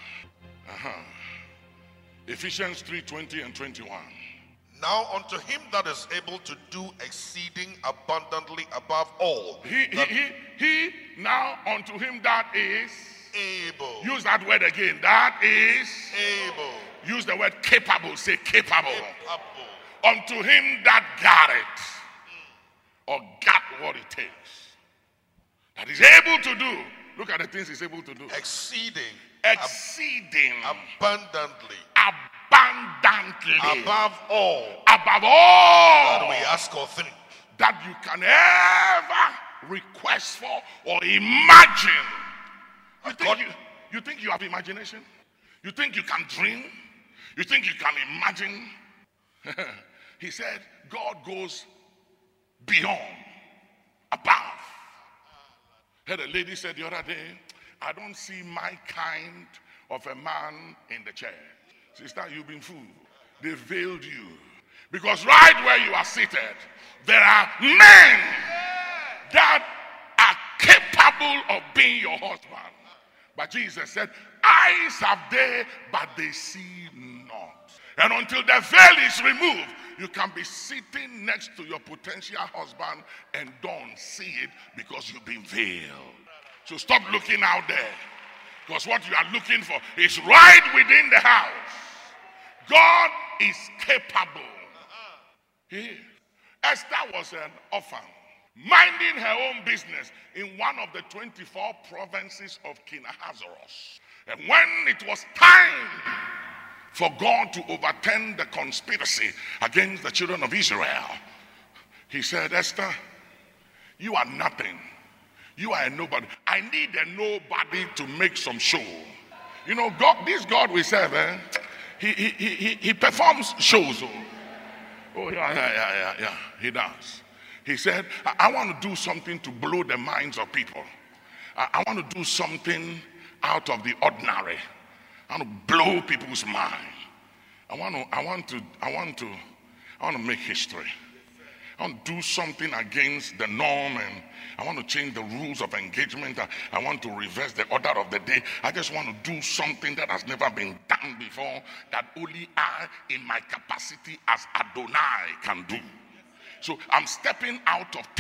Ephesians 3:20 and 21. Now unto him that is able to do exceeding abundantly above all. He now unto him that is able. Use that word again. That is able. Use the word capable. Say capable. Capable. Unto him that got it, or got what it takes, that is able to do. Look at the things he's able to do. Exceeding. Abundantly. Above all. Above all. That we ask or think. That you can ever request for or imagine. You think you have imagination? You think you can dream? You think you can imagine? He said God goes beyond, above. Heard a lady said the other day, I don't see my kind of a man in the church. Sister, you've been fooled. They veiled you. Because right where you are seated, there are men that are capable of being your husband. But Jesus said, eyes have they, but they see not. And until the veil is removed, you can be sitting next to your potential husband and don't see it because you've been veiled. So stop looking out there. Because what you are looking for is right within the house. God is capable. Esther was an orphan, minding her own business in one of the 24 provinces of King Ahasuerus. And when it was time for God to overturn the conspiracy against the children of Israel, he said, Esther, you are nothing. You are a nobody. I need a nobody to make some show. You know, God, this God we serve, he performs shows. Oh, yeah, he does. He said, I want to do something to blow the minds of people. I want to do something out of the ordinary. I want to blow people's mind. I want to make history. I want to do something against the norm, and I want to change the rules of engagement. I want to reverse the order of the day. I just want to do something that has never been done before, that only I, in my capacity as Adonai, can do. So I'm stepping out of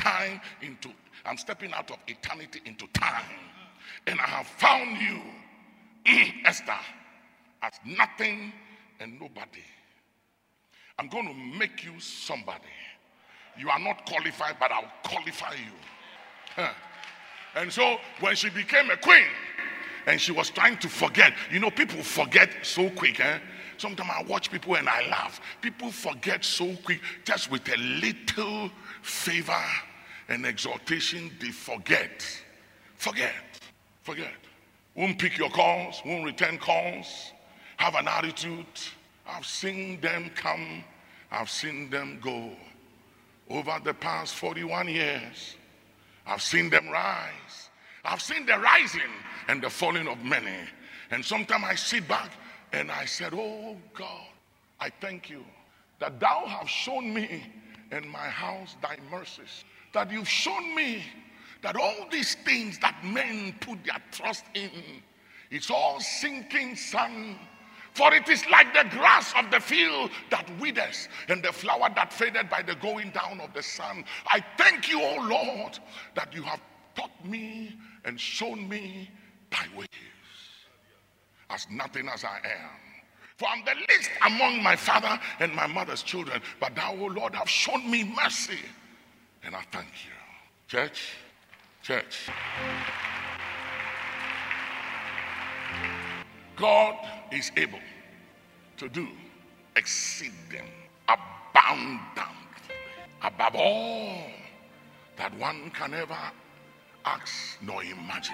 eternity into time. And I have found you, Esther, as nothing and nobody. I'm going to make you somebody. You are not qualified, but I'll qualify you. And so when she became a queen and she was trying to forget, people forget so quick. Sometimes I watch people and I laugh. People forget so quick. Just with a little favor and exhortation, they forget. Forget. Won't pick your calls, won't return calls, have an attitude. I've seen them come, I've seen them go. Over the past 41 years, I've seen them rise. I've seen the rising and the falling of many. And sometimes I sit back and I said, oh God, I thank you that thou have shown me in my house thy mercies. That you've shown me that all these things that men put their trust in, it's all sinking sand. For it is like the grass of the field that withers and the flower that faded by the going down of the sun. I thank you, O Lord, that you have taught me and shown me thy ways, as nothing as I am. For I'm the least among my father and my mother's children, but thou, O Lord, have shown me mercy, and I thank you. Church. God is able to do exceeding abundantly above all that one can ever ask nor imagine,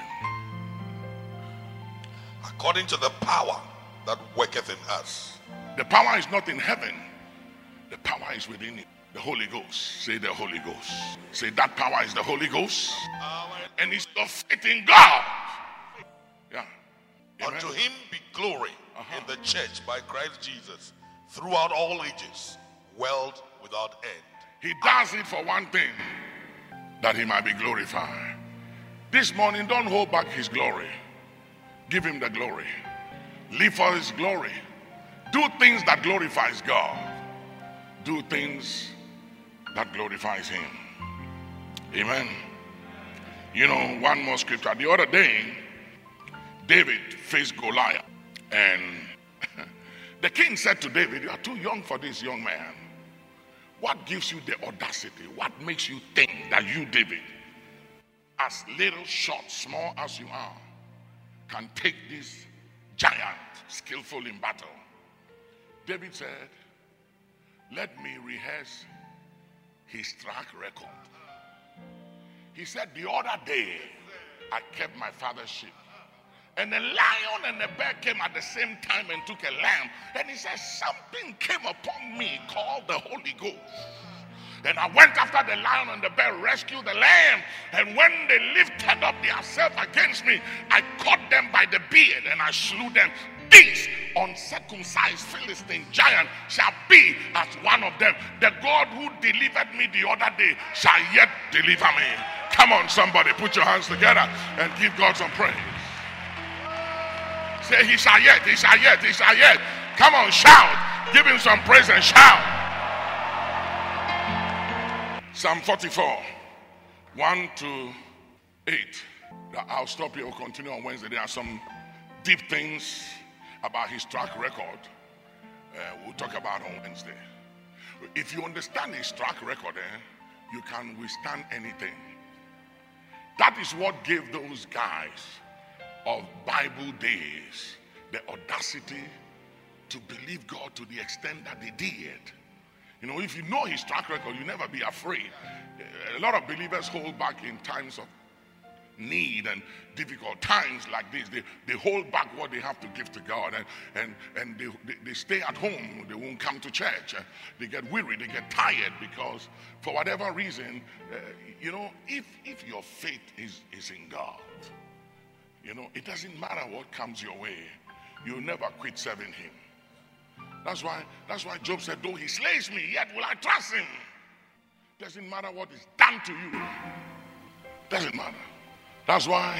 according to the power that worketh in us. The power is not in heaven, The power is within you. The Holy Ghost. Say the Holy Ghost. Say that power is the Holy Ghost. And it's your faith in God. Yeah. Amen. Unto him be glory in the church by Christ Jesus throughout all ages, world without end. He does it for one thing, that he might be glorified. This morning, don't hold back his glory. Give him the glory. Live for his glory. Do things that glorifies God. Do things that glorifies him. Amen. You know, one more scripture. The other day, David faced Goliath, and the king said to David, "You are too young for this, young man. What gives you the audacity? What makes you think that you, David, as little, short, small as you are, can take this giant skillful in battle?" David said, "Let me rehearse his track record." He said, "The other day, I kept my father's sheep, and the lion and the bear came at the same time and took a lamb." And he said, "Something came upon me called the Holy Ghost. And I went after the lion and the bear, rescued the lamb. And when they lifted up themselves against me, I caught them by the beard and I slew them. This uncircumcised Philistine giant shall be as one of them. The God who delivered me the other day shall yet deliver me." Come on, somebody, put your hands together and give God some praise. Say, "He shall yet, he shall yet, he shall yet." Come on, shout. Give him some praise and shout. Psalm 44, 1 to 8. I'll stop here. We'll continue on Wednesday. There are some deep things about his track record. We'll talk about on Wednesday. If you understand his track record, you can withstand anything. That is what gave those guys of Bible days the audacity to believe God to the extent that they did. You know, if you know his track record, you never be afraid. A lot of believers hold back in times of need and difficult times like this. They hold back what they have to give to God, and they stay at home. They won't come to church. They get weary, they get tired because for whatever reason, you know, if your faith is in God, you know, it doesn't matter what comes your way. You'll never quit serving him. That's why Job said, "Though he slays me, yet will I trust him." Doesn't matter what is done to you. Doesn't matter. That's why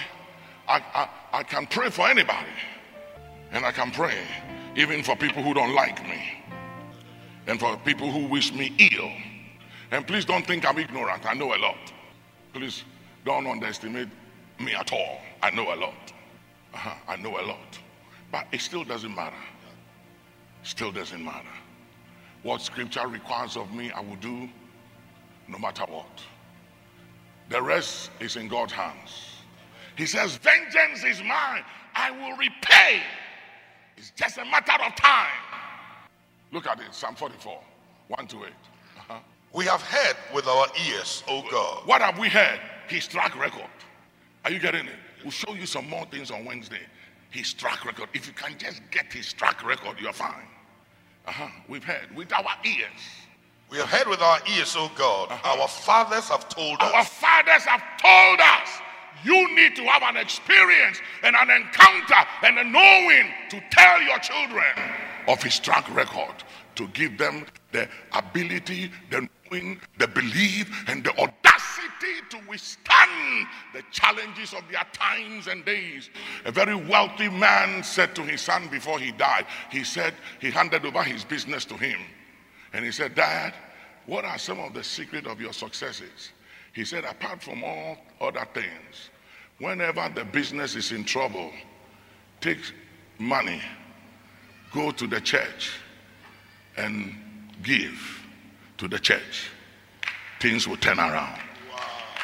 I can pray for anybody. And I can pray even for people who don't like me. And for people who wish me ill. And please don't think I'm ignorant. I know a lot. Please don't underestimate me at all. I know a lot. I know a lot. But it still doesn't matter. Still doesn't matter. What scripture requires of me, I will do no matter what. The rest is in God's hands. He says, "Vengeance is mine. I will repay." It's just a matter of time. Look at it, Psalm 44, 1 to 8. We have heard with our ears, O God. What have we heard? His track record. Are you getting it? We'll show you some more things on Wednesday. His track record. If you can just get his track record, you're fine. We've heard with our ears. We have heard with our ears, O God. Our fathers have told us. Our fathers have told us. You need to have an experience and an encounter and a knowing to tell your children of his track record, to give them the ability, the knowing, the belief, and the audacity to withstand the challenges of their times and days. A very wealthy man said to his son before he died, he said he handed over his business to him. And he said, "Dad, what are some of the secrets of your successes?" He said, "Apart from all other things, whenever the business is in trouble, take money, go to the church and give to the church. Things will turn around." Wow.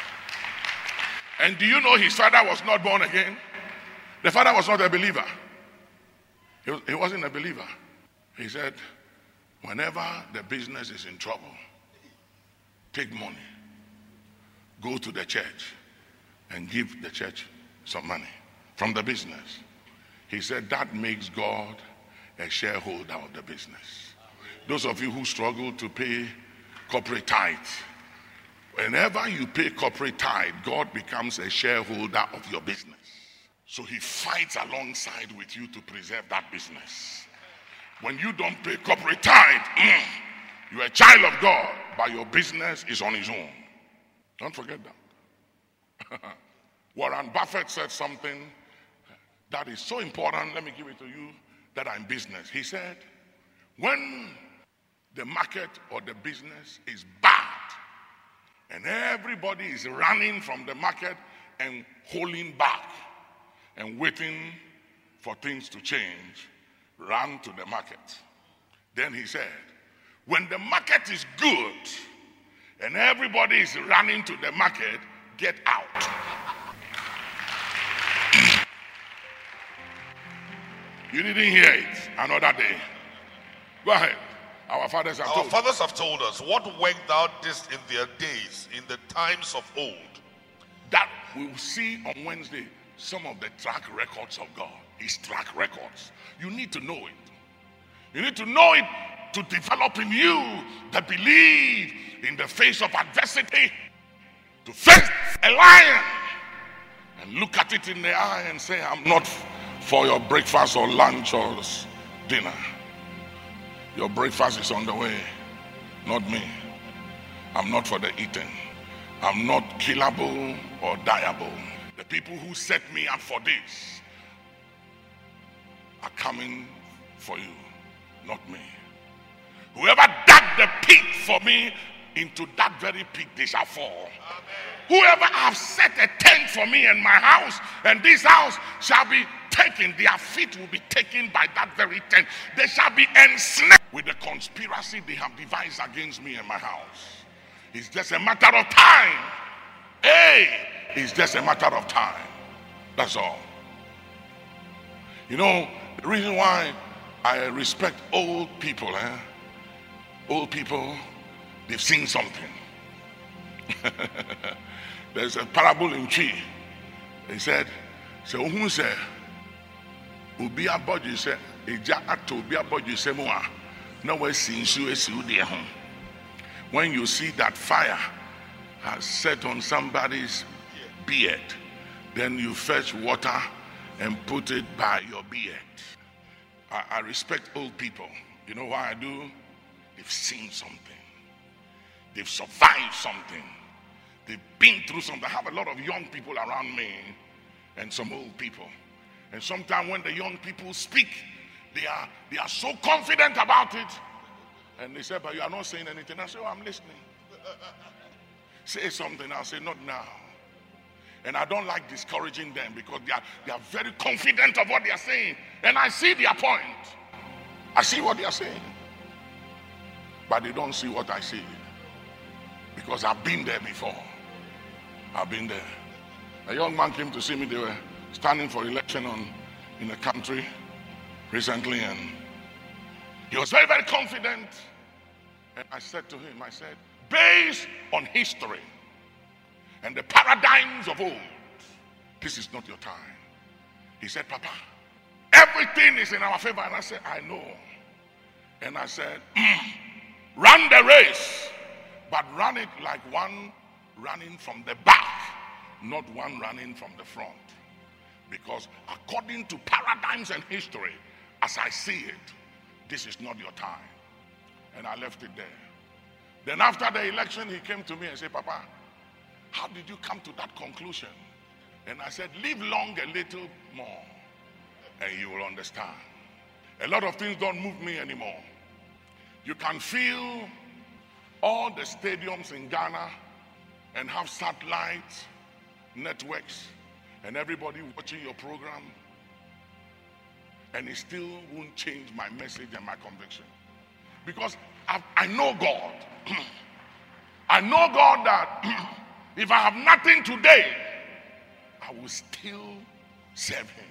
And do you know his father was not born again? The father was not a believer. He wasn't a believer. He said, whenever the business is in trouble, take money, go to the church and give the church some money from the business. He said that makes God a shareholder of the business. Those of you who struggle to pay corporate tithe, whenever you pay corporate tithe, God becomes a shareholder of your business. So he fights alongside with you to preserve that business. When you don't pay corporate tithe, you're a child of God, but your business is on its own. Don't forget that. Warren Buffett said something that is so important. Let me give it to you that are in business. He said, when the market or the business is bad and everybody is running from the market and holding back and waiting for things to change, run to the market. Then he said, when the market is good and everybody is running to the market, get out. You didn't hear it another day. Go ahead. Our fathers have told us, what work thou didst in their days, in the times of old. That we will see on Wednesday some of the track records of God. His track records. You need to know it. You need to know it to develop in you the belief in the face of adversity, to face a lion and look at it in the eye and say, I'm not for your breakfast or lunch or dinner. Your breakfast is on the way, not me. I'm not for the eating. I'm not killable or dieable. The people who set me up for this are coming for you, not me. Whoever dug the pit for me, into that very pit they shall fall. Amen. Whoever have set a tent for me in my house, and this house shall be taken, their feet will be taken by that very tent. They shall be ensnared with the conspiracy they have devised against me and my house. It's just a matter of time. Hey, it's just a matter of time. That's all. You know, the reason why I respect old people, old people, they've seen something. There's a parable in Chi. He said, so who said, Ubi abodi say, Eja ato ubi abodi say moa. No way sinsu esi ude home. When you see that fire has set on somebody's beard, then you fetch water and put it by your beard. I respect old people. You know why I do? They've seen something. They've survived something. They've been through something. I have a lot of young people around me and some old people. And sometimes when the young people speak, they are so confident about it. And they say, but you are not saying anything. I say, oh, I'm listening. Say something. I'll say, not now. And I don't like discouraging them because they are very confident of what they are saying. And I see their point. I see what they are saying. But they don't see what I see. Because I've been there before. I've been there. A young man came to see me. They were standing for election in a country recently, and he was very, very confident. And I said to him, I said, based on history and the paradigms of old, this is not your time. He said, Papa, everything is in our favor. And I said, I know. And I said, run the race, but run it like one running from the back, not one running from the front. Because according to paradigms and history, as I see it, this is not your time. And I left it there. Then after the election, he came to me and said, Papa, how did you come to that conclusion? And I said, live long a little more, and you will understand. A lot of things don't move me anymore. You can feel all the stadiums in Ghana and have satellite networks and everybody watching your program, and it still won't change my message and my conviction. Because I know God. I know God that if I have nothing today, I will still serve him.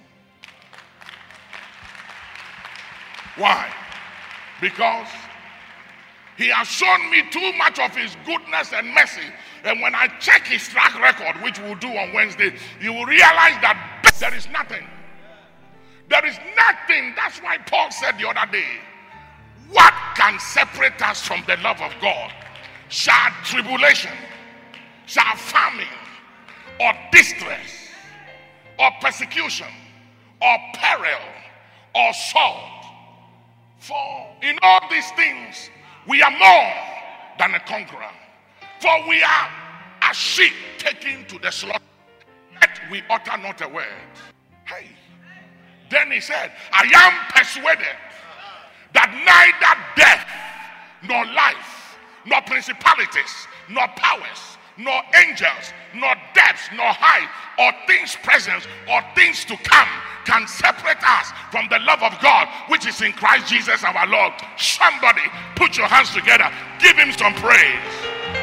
Why? Because he has shown me too much of his goodness and mercy. And when I check his track record, which we'll do on Wednesday, you will realize that there is nothing. There is nothing. That's why Paul said the other day, What can separate us from the love of God? Shall tribulation, shall famine, or distress, or persecution, or peril, or sword? For in all these things we are more than a conqueror. For we are as sheep taken to the slaughter, yet we utter not a word. Hey. Then he said, I am persuaded that neither death, nor life, nor principalities, nor powers, nor angels, nor depths, nor height, or things present, or things to come, can separate us from the love of God, which is in Christ Jesus our Lord. Somebody put your hands together. Give him some praise.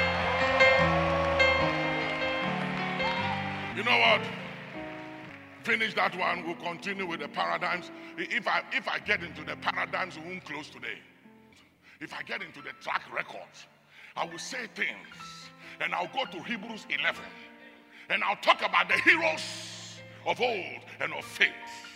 You know what? Finish that one. We'll continue with the paradigms. If I get into the paradigms, we won't close today. If I get into the track record, I will say things, and I'll go to Hebrews 11, and I'll talk about the heroes of old and of faith.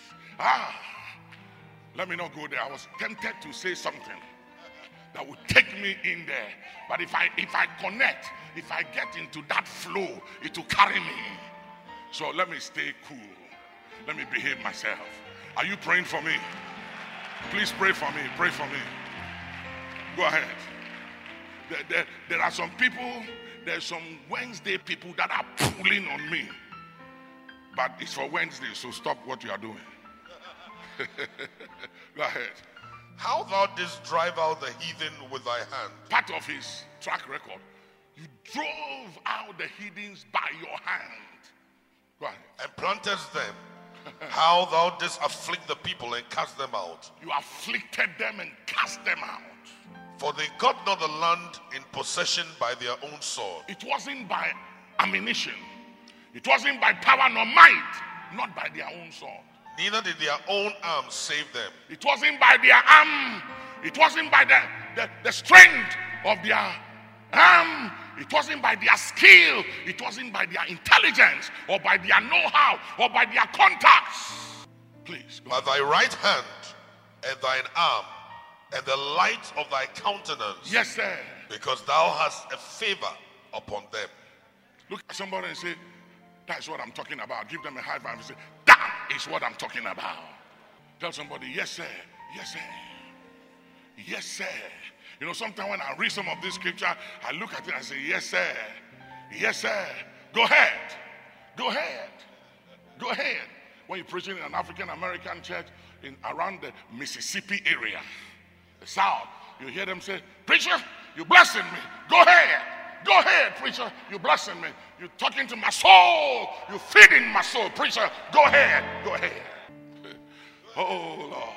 Let me not go there. I was tempted to say something that would take me in there, but if I connect, if I get into that flow, it will carry me. So let me stay cool. Let me behave myself. Are you praying for me? Please pray for me. Pray for me. Go ahead. There are some people, there's some Wednesday people that are pulling on me. But it's for Wednesday, so stop what you are doing. Go ahead. How thou didst drive out the heathen with thy hand. Part of his track record. You drove out the heathens by your hand. Go ahead. And plantest them. How thou didst afflict the people and cast them out. You afflicted them and cast them out. For they got not the land in possession by their own sword. It wasn't by ammunition. It wasn't by power nor might, not by their own sword. Neither did their own arms save them. It wasn't by their arm. It wasn't by the strength of their arm. It wasn't by their skill. It wasn't by their intelligence or by their know-how or by their contacts. Please. By thy right hand and thine arm and the light of thy countenance. Yes, sir. Because thou hast a favor upon them. Look at somebody and say, that's what I'm talking about. Give them a high five and say, that is what I'm talking about. Tell somebody, yes, sir. Yes, sir. Yes, sir. You know, sometimes when I read some of this scripture, I look at it and say, yes, sir. Yes, sir. Go ahead. Go ahead. Go ahead. When you're preaching in an African American church around the Mississippi area, the South, you hear them say, preacher, you're blessing me. Go ahead. Go ahead, preacher. You're blessing me. You're talking to my soul. You're feeding my soul. Preacher, go ahead. Go ahead. Oh, Lord.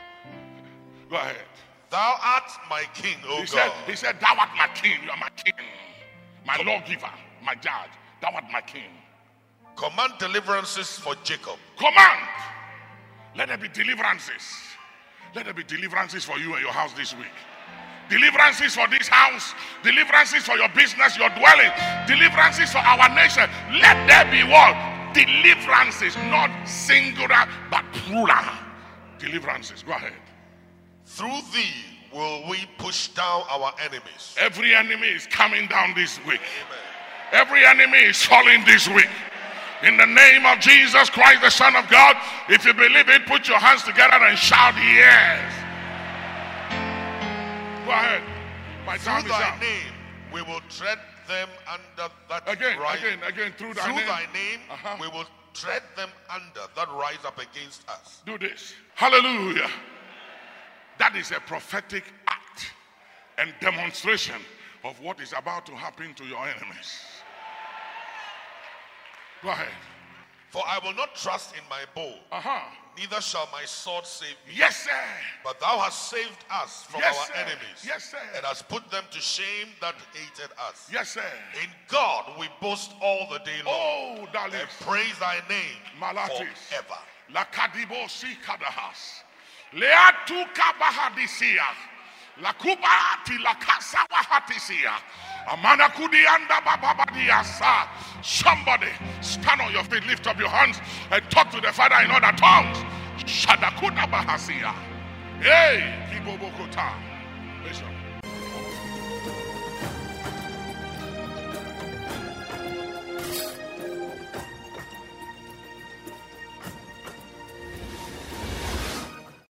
Go ahead. Thou art my king, O God. He said, thou art my king. You are my king. My lawgiver, my judge. Thou art my king. Command deliverances for Jacob. Command. Let there be deliverances. Let there be deliverances for you and your house this week. Deliverances for this house. Deliverances for your business, your dwelling. Deliverances for our nation. Let there be what? Deliverances. Not singular, but plural. Deliverances. Go ahead. Through thee will we push down our enemies. Every enemy is coming down this week. Amen. Every enemy is falling this week. In the name of Jesus Christ, the Son of God, if you believe it, put your hands together and shout yes. Go ahead. My time through is thy up. name, we will tread them under that Again, rise. through Through name. thy name, we will tread them under that rise up against us. Do this. Hallelujah. That is a prophetic act and demonstration of what is about to happen to your enemies. Go ahead. For I will not trust in my bow, neither shall my sword save me. Yes, sir. But thou hast saved us from Yes, our sir. enemies. Yes, sir. And hast put them to shame that hated us. Yes, sir. In God we boast all the day long. Oh, darling. And praise thy name Malatis. forever. Lakadibo si kadahas. Leatu kabahadisia. Lakubati lakasawa hatisia. Amana kudianda bababadiasa. Somebody stand on your feet, lift up your hands, and talk to the Father in other tongues. Shadakuda bahasia. Hey, kibobokota. Bishop.